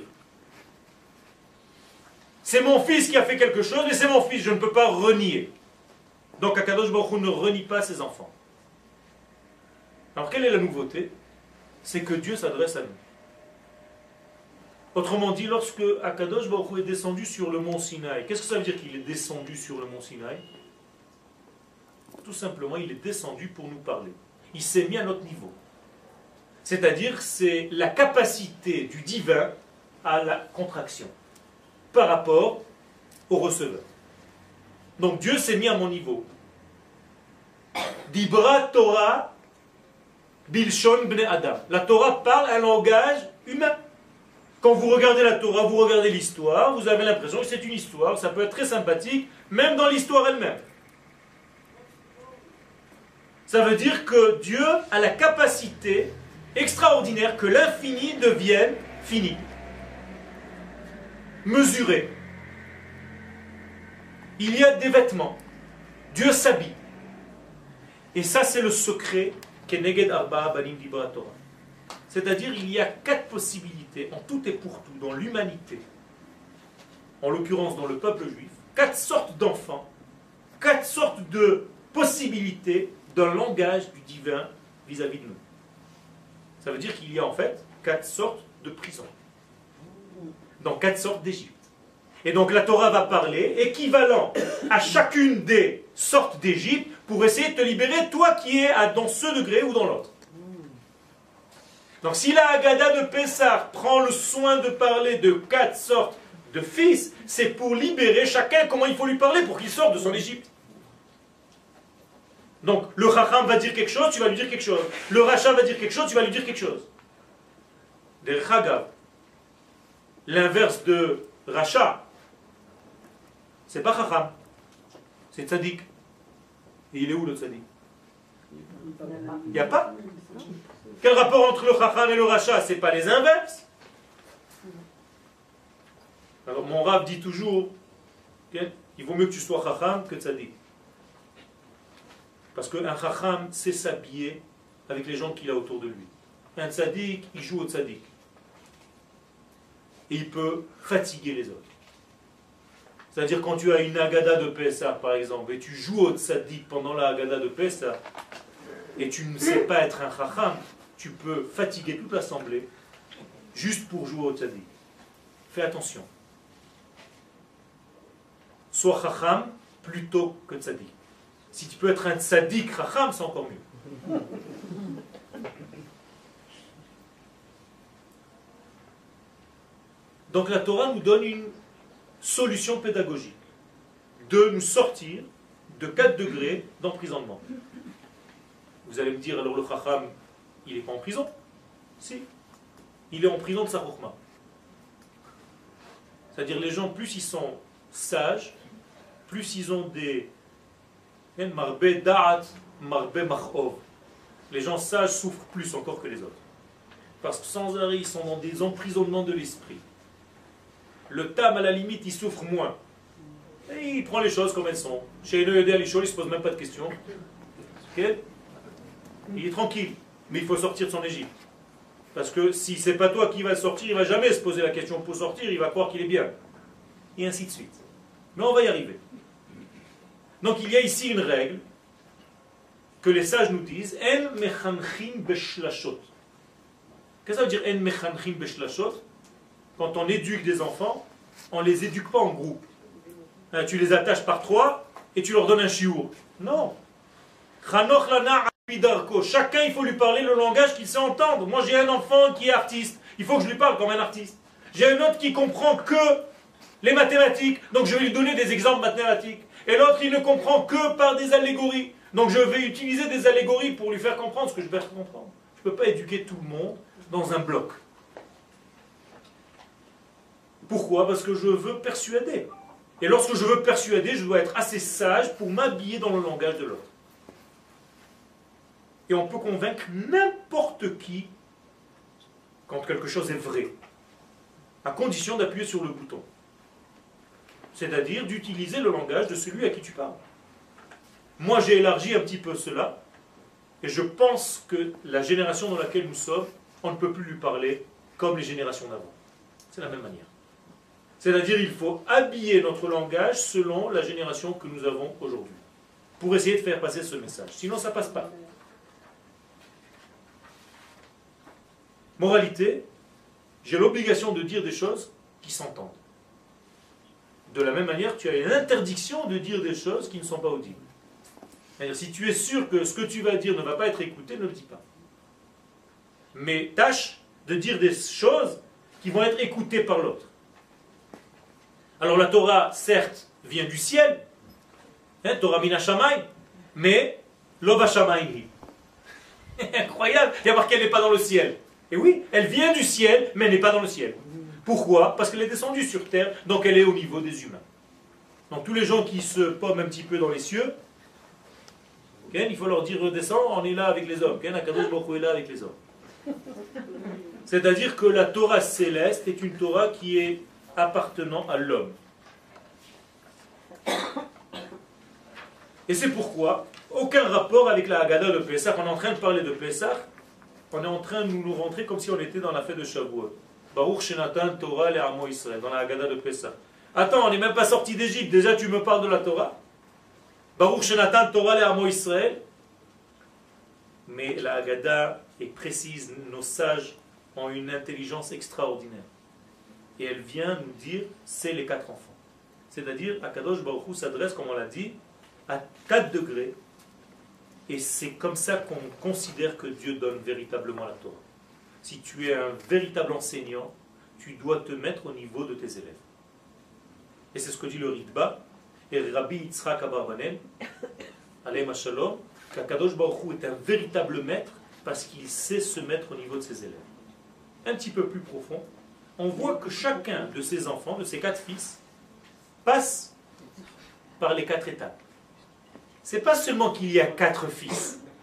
C'est mon fils qui a fait quelque chose, mais c'est mon fils, je ne peux pas renier. Donc Akadosh Baruch Hu ne renie pas ses enfants. Alors quelle est la nouveauté? C'est que Dieu s'adresse à nous. Autrement dit, lorsque Akadosh Baruch Hu est descendu sur le mont Sinaï, qu'est-ce que ça veut dire qu'il est descendu sur le mont Sinaï? Tout simplement, il est descendu pour nous parler. Il s'est mis à notre niveau. C'est-à-dire, c'est la capacité du divin à la contraction par rapport au receveur. Donc Dieu s'est mis à mon niveau. Dibra Torah bilshon bnei Adam. La Torah parle un langage humain. Quand vous regardez la Torah, vous regardez l'histoire, vous avez l'impression que c'est une histoire, ça peut être très sympathique, même dans l'histoire elle-même. Ça veut dire que Dieu a la capacité extraordinaire que l'infini devienne fini. Mesuré. Il y a des vêtements. Dieu s'habille. Et ça, c'est le secret Keneged Arba'a Banim Dibra Torah. C'est-à-dire, il y a 4 possibilités, en tout et pour tout, dans l'humanité, en l'occurrence dans le peuple juif, 4 sortes d'enfants, 4 sortes de possibilités d'un langage du divin vis-à-vis de nous. Ça veut dire qu'il y a en fait 4 sortes de prisons, dans 4 sortes d'Égypte. Et donc la Torah va parler, équivalent à chacune des sortes d'Égypte, pour essayer de te libérer, toi qui es dans ce degré ou dans l'autre. Donc si la Haggadah de Pessah prend le soin de parler de 4 sortes de fils, c'est pour libérer chacun comment il faut lui parler pour qu'il sorte de son Égypte. Donc le Chacham va dire quelque chose, tu vas lui dire quelque chose. Le Racha va dire quelque chose, tu vas lui dire quelque chose. Des Chagav, l'inverse de Racha, c'est pas Chacham, c'est Tzadik. Et il est où le Tzadik? Il n'y a pas. Quel rapport entre le chacham et le rachat? Ce n'est pas les inverses. Alors mon Rav dit toujours, okay, il vaut mieux que tu sois chacham que tzaddik. Parce qu'un chacham sait s'habiller avec les gens qu'il a autour de lui. Un tzaddik, il joue au tzaddik. Et il peut fatiguer les autres. C'est-à-dire quand tu as une agada de Pessah, par exemple, et tu joues au tzaddik pendant la agada de Pessah, et tu ne sais pas être un chacham, tu peux fatiguer toute l'assemblée juste pour jouer au tzaddik. Fais attention. Sois chacham plutôt que tzaddik. Si tu peux être un tzaddik chacham, c'est encore mieux. Donc la Torah nous donne une solution pédagogique de nous sortir de 4 degrés d'emprisonnement. Vous allez me dire, alors le chacham, il n'est pas en prison? Si. Il est en prison de sa chokhma. C'est-à-dire les gens, plus ils sont sages, plus ils ont des marbe da'at, marbe machov. Les gens sages souffrent plus encore que les autres. Parce que sans arrêt, ils sont dans des emprisonnements de l'esprit. Le tam, à la limite, il souffre moins. Et il prend les choses comme elles sont. Chez le Yodé Alishol, il ne se pose même pas de questions. Okay? Il est tranquille, mais il faut sortir de son Égypte. Parce que si ce n'est pas toi qui va sortir, il ne va jamais se poser la question pour sortir, il va croire qu'il est bien. Et ainsi de suite. Mais on va y arriver. Donc il y a ici une règle que les sages nous disent En mechanchim beshlashot. Qu'est-ce que ça veut dire En mechanchim beshlashot? Quand on éduque des enfants, on ne les éduque pas en groupe. Tu les attaches par 3 et tu leur donnes un chiour. Non. Chanoch lana abidarko. Chacun, il faut lui parler le langage qu'il sait entendre. Moi, j'ai un enfant qui est artiste. Il faut que je lui parle comme un artiste. J'ai un autre qui comprend que les mathématiques. Donc, je vais lui donner des exemples mathématiques. Et l'autre, il ne comprend que par des allégories. Donc, je vais utiliser des allégories pour lui faire comprendre ce que je vais faire comprendre. Je ne peux pas éduquer tout le monde dans un bloc. Pourquoi? Parce que je veux persuader. Et lorsque je veux persuader, je dois être assez sage pour m'habiller dans le langage de l'autre. Et on peut convaincre n'importe qui quand quelque chose est vrai, à condition d'appuyer sur le bouton. C'est-à-dire d'utiliser le langage de celui à qui tu parles. Moi, j'ai élargi un petit peu cela, et je pense que la génération dans laquelle nous sommes, on ne peut plus lui parler comme les générations d'avant. C'est la même manière. C'est-à-dire il faut habiller notre langage selon la génération que nous avons aujourd'hui, pour essayer de faire passer ce message. Sinon, ça ne passe pas. Moralité, j'ai l'obligation de dire des choses qui s'entendent. De la même manière, tu as une interdiction de dire des choses qui ne sont pas audibles. C'est-à-dire, si tu es sûr que ce que tu vas dire ne va pas être écouté, ne le dis pas. Mais tâche de dire des choses qui vont être écoutées par l'autre. Alors la Torah, certes, vient du ciel, Torah mina shamayim, mais lo bashamayim. Incroyable, il y a marqué qu'elle n'est pas dans le ciel. Et oui, elle vient du ciel, mais elle n'est pas dans le ciel. Pourquoi? Parce qu'elle est descendue sur terre, donc elle est au niveau des humains. Donc tous les gens qui se pomment un petit peu dans les cieux, il faut leur dire redescends, on est là avec les hommes. Akadosh Baruch Hu est là avec les hommes. C'est-à-dire que la Torah céleste est une Torah qui est appartenant à l'homme. Et c'est pourquoi aucun rapport avec la Haggadah de Pessah. On est en train de parler de Pessah, on est en train de nous rentrer comme si on était dans la fête de Shavuot. Baruch Shenatan Torah le Amo Israël, dans la Haggadah de Pessah. Attends, on n'est même pas sorti d'Égypte, déjà tu me parles de la Torah. Baruch Shenatan Torah le Amo Israël. Mais la Haggadah est précise, nos sages ont une intelligence extraordinaire. Et elle vient nous dire, c'est les 4 enfants. C'est-à-dire, Akadosh Baruch Hu s'adresse, comme on l'a dit, à 4 degrés. Et c'est comme ça qu'on considère que Dieu donne véritablement la Torah. Si tu es un véritable enseignant, tu dois te mettre au niveau de tes élèves. Et c'est ce que dit le Ritba, et Rabbi Yitzhak Abarbanel, Aleim Shalom, qu'Akadosh Baruch Hu est un véritable maître parce qu'il sait se mettre au niveau de ses élèves. Un petit peu plus profond, on voit que chacun de ses enfants, de ses 4 fils, passe par les 4 étapes. Ce n'est pas seulement qu'il y a 4 fils,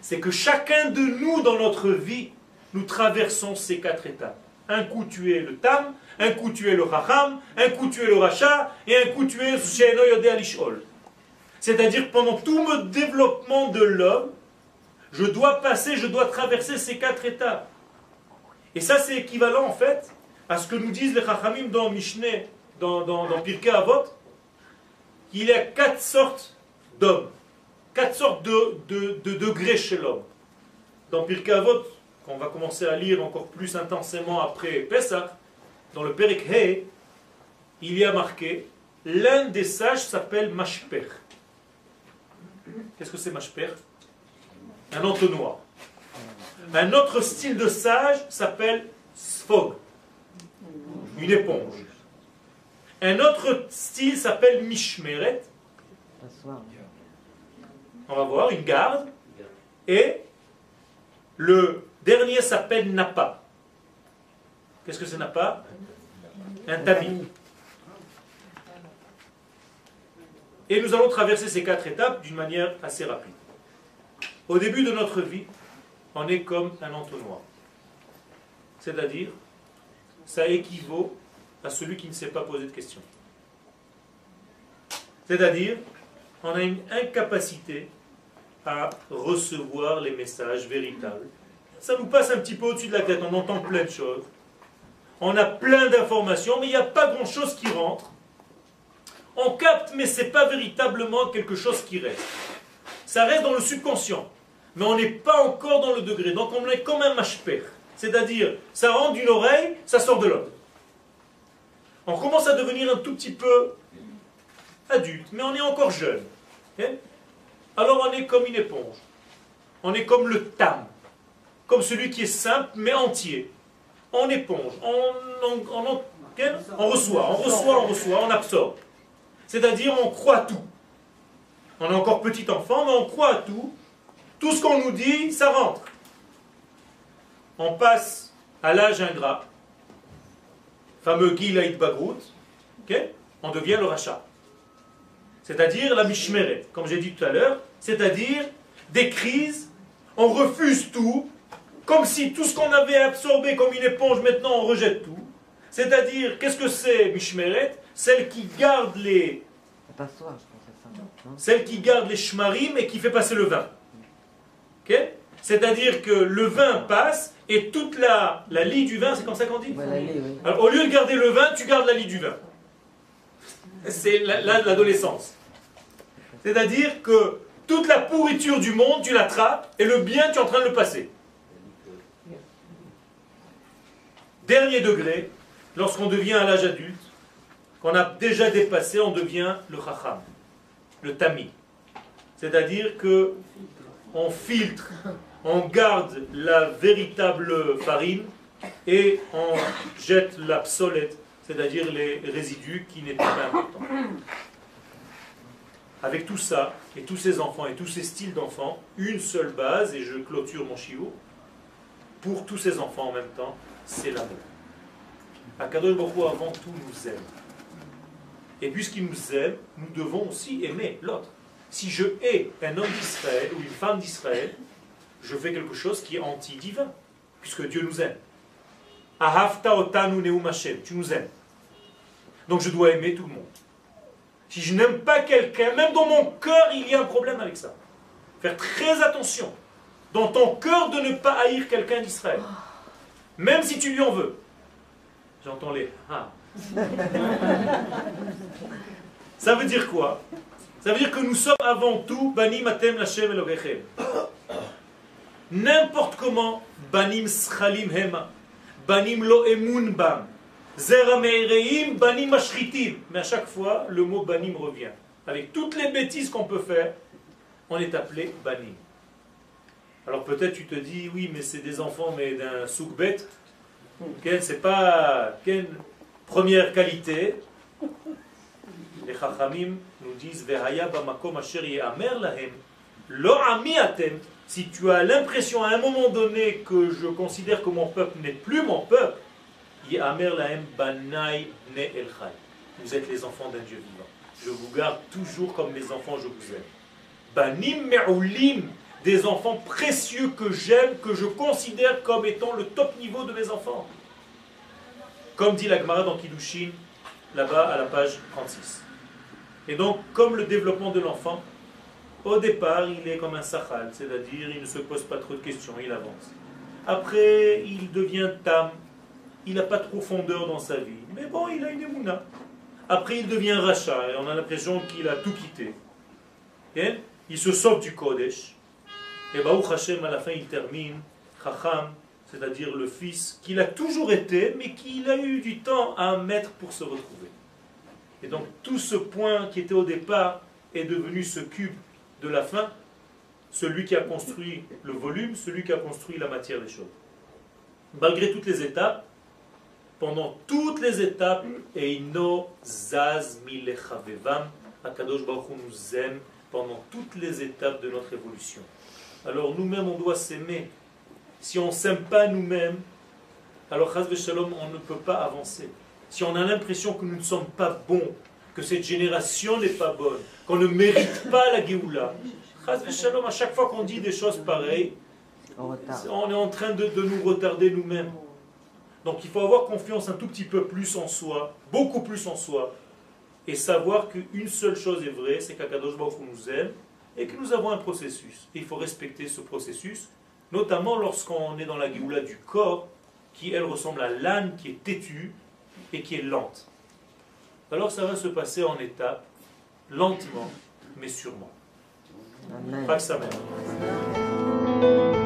c'est que chacun de nous dans notre vie, nous traversons ces 4 étapes. Un coup tu es le tam, un coup tu es le chacham, un coup tu es le racha, et un coup tu es she'eno yodea lish'ol. C'est-à-dire pendant tout mon développement de l'homme, je dois traverser ces 4 étapes. Et ça c'est équivalent en fait à ce que nous disent les chachamim dans Mishneh, dans Pirkei Avot, qu'il y a 4 sortes d'hommes, 4 sortes de degrés chez l'homme. Dans Pirkei Avot, qu'on va commencer à lire encore plus intensément après Pesach, dans le Perek He, il y a marqué, l'un des sages s'appelle Mashper. Qu'est-ce que c'est Mashper? Un entonnoir. Un autre style de sage s'appelle Sfog, une éponge. Un autre style s'appelle Mishmeret. On va voir, une garde. Et le dernier s'appelle Napa. Qu'est-ce que c'est Napa? Un tamis. Et nous allons traverser ces 4 étapes d'une manière assez rapide. Au début de notre vie, on est comme un entonnoir. C'est-à-dire, ça équivaut à celui qui ne sait pas poser de questions. C'est-à-dire, on a une incapacité à recevoir les messages véritables. Ça nous passe un petit peu au-dessus de la tête, on entend plein de choses. On a plein d'informations, mais il n'y a pas grand-chose qui rentre. On capte, mais ce n'est pas véritablement quelque chose qui reste. Ça reste dans le subconscient, mais on n'est pas encore dans le degré. Donc on est comme un mashper. C'est-à-dire, ça rentre d'une oreille, ça sort de l'autre. On commence à devenir un tout petit peu adulte, mais on est encore jeune. Alors on est comme une éponge. On est comme le tam, comme celui qui est simple, mais entier. On éponge, on reçoit, on absorbe. C'est-à-dire, on croit tout. On est encore petit enfant, mais on croit à tout. Tout ce qu'on nous dit, ça rentre. On passe à l'âge ingrat, fameux Gilaïd Bagrout, on devient le rachat. C'est-à-dire la mishmeret, comme j'ai dit tout à l'heure, c'est-à-dire des crises, on refuse tout, comme si tout ce qu'on avait absorbé comme une éponge, maintenant on rejette tout. C'est-à-dire, qu'est-ce que c'est mishmeret? Celle qui garde les... Celle qui garde les shmarim et qui fait passer le vin. Okay? C'est-à-dire que le vin passe et toute la lie du vin, c'est comme ça qu'on dit? Oui. Alors, au lieu de garder le vin, tu gardes la lie du vin. C'est l'adolescence. C'est-à-dire que toute la pourriture du monde, tu l'attrapes et le bien, tu es en train de le passer. Dernier degré, lorsqu'on devient à l'âge adulte, qu'on a déjà dépassé, on devient le chacham, le tami. C'est-à-dire que on filtre, on garde la véritable farine et on jette l'obsolète, c'est-à-dire les résidus qui n'étaient pas importants. Avec tout ça, et tous ces enfants, et tous ces styles d'enfants, une seule base, et je clôture mon shiur, pour tous ces enfants en même temps, c'est l'amour. Akadosh Baruch Hu avant tout nous aime. Et puisqu'il nous aime, nous devons aussi aimer l'autre. Si je hais un homme d'Israël ou une femme d'Israël, je fais quelque chose qui est anti-divin, puisque Dieu nous aime. Ahavta otanu neum Hashem, tu nous aimes. Donc je dois aimer tout le monde. Si je n'aime pas quelqu'un, même dans mon cœur, il y a un problème avec ça. Faire très attention dans ton cœur de ne pas haïr quelqu'un d'Israël. Même si tu lui en veux. J'entends les « ah ». Ça veut dire quoi? Ça veut dire que nous sommes avant tout « banim atem l'Hashem Elokechem ». N'importe comment, « banim schalim hema »,« banim lo emun bam », « zera meireim banim mashritim ». Mais à chaque fois, le mot « banim » revient. Avec toutes les bêtises qu'on peut faire, on est appelé « banim ». Alors peut-être tu te dis « oui, mais c'est des enfants, mais d'un soukbet ». C'est pas quelle première qualité. Les chachamim nous disent Vehaya bamakom asher ye'amer lahem lo ami atem. Si tu as l'impression à un moment donné que je considère que mon peuple n'est plus mon peuple, ye'amer lahem banai ne el chai. Vous êtes les enfants d'un Dieu vivant. Je vous garde toujours comme mes enfants, je vous aime. Banim me'ulim des enfants précieux que j'aime, que je considère comme étant le top niveau de mes enfants. Comme dit la Gemara dans Kiddushin, là-bas à la page 36. Et donc, comme le développement de l'enfant, au départ, il est comme un sachal, c'est-à-dire il ne se pose pas trop de questions, il avance. Après, il devient tam, il n'a pas de profondeur dans sa vie, mais bon, il a une émouna. Après, il devient rachat, et on a l'impression qu'il a tout quitté. Et il se sort du Kodesh, et Baruch Hashem, à la fin, il termine, Chacham, c'est-à-dire le fils qu'il a toujours été, mais qu'il a eu du temps à mettre pour se retrouver. Et donc, tout ce point qui était au départ est devenu ce cube de la fin, celui qui a construit le volume, celui qui a construit la matière des choses. Malgré toutes les étapes, pendant toutes les étapes, Eino Zaz Milechavevam, Akadosh Baruch Hu nous aime pendant toutes les étapes de notre évolution. Alors nous-mêmes, on doit s'aimer. Si on ne s'aime pas nous-mêmes, alors Chas v'Shalom, on ne peut pas avancer. Si on a l'impression que nous ne sommes pas bons, que cette génération n'est pas bonne, qu'on ne mérite pas la Géoula, Chas v'Shalom, à chaque fois qu'on dit des choses pareilles, on est en train de nous retarder nous-mêmes. Donc il faut avoir confiance un tout petit peu plus en soi, beaucoup plus en soi, et savoir qu'une seule chose est vraie, c'est qu'Akadosh Baruch Hu nous aime, et que nous avons un processus. Et il faut respecter ce processus, notamment lorsqu'on est dans la Géoula du corps, qui elle ressemble à l'âne qui est têtue et qui est lente. Alors ça va se passer en étapes, lentement, mais sûrement. Amen. Pas que ça même.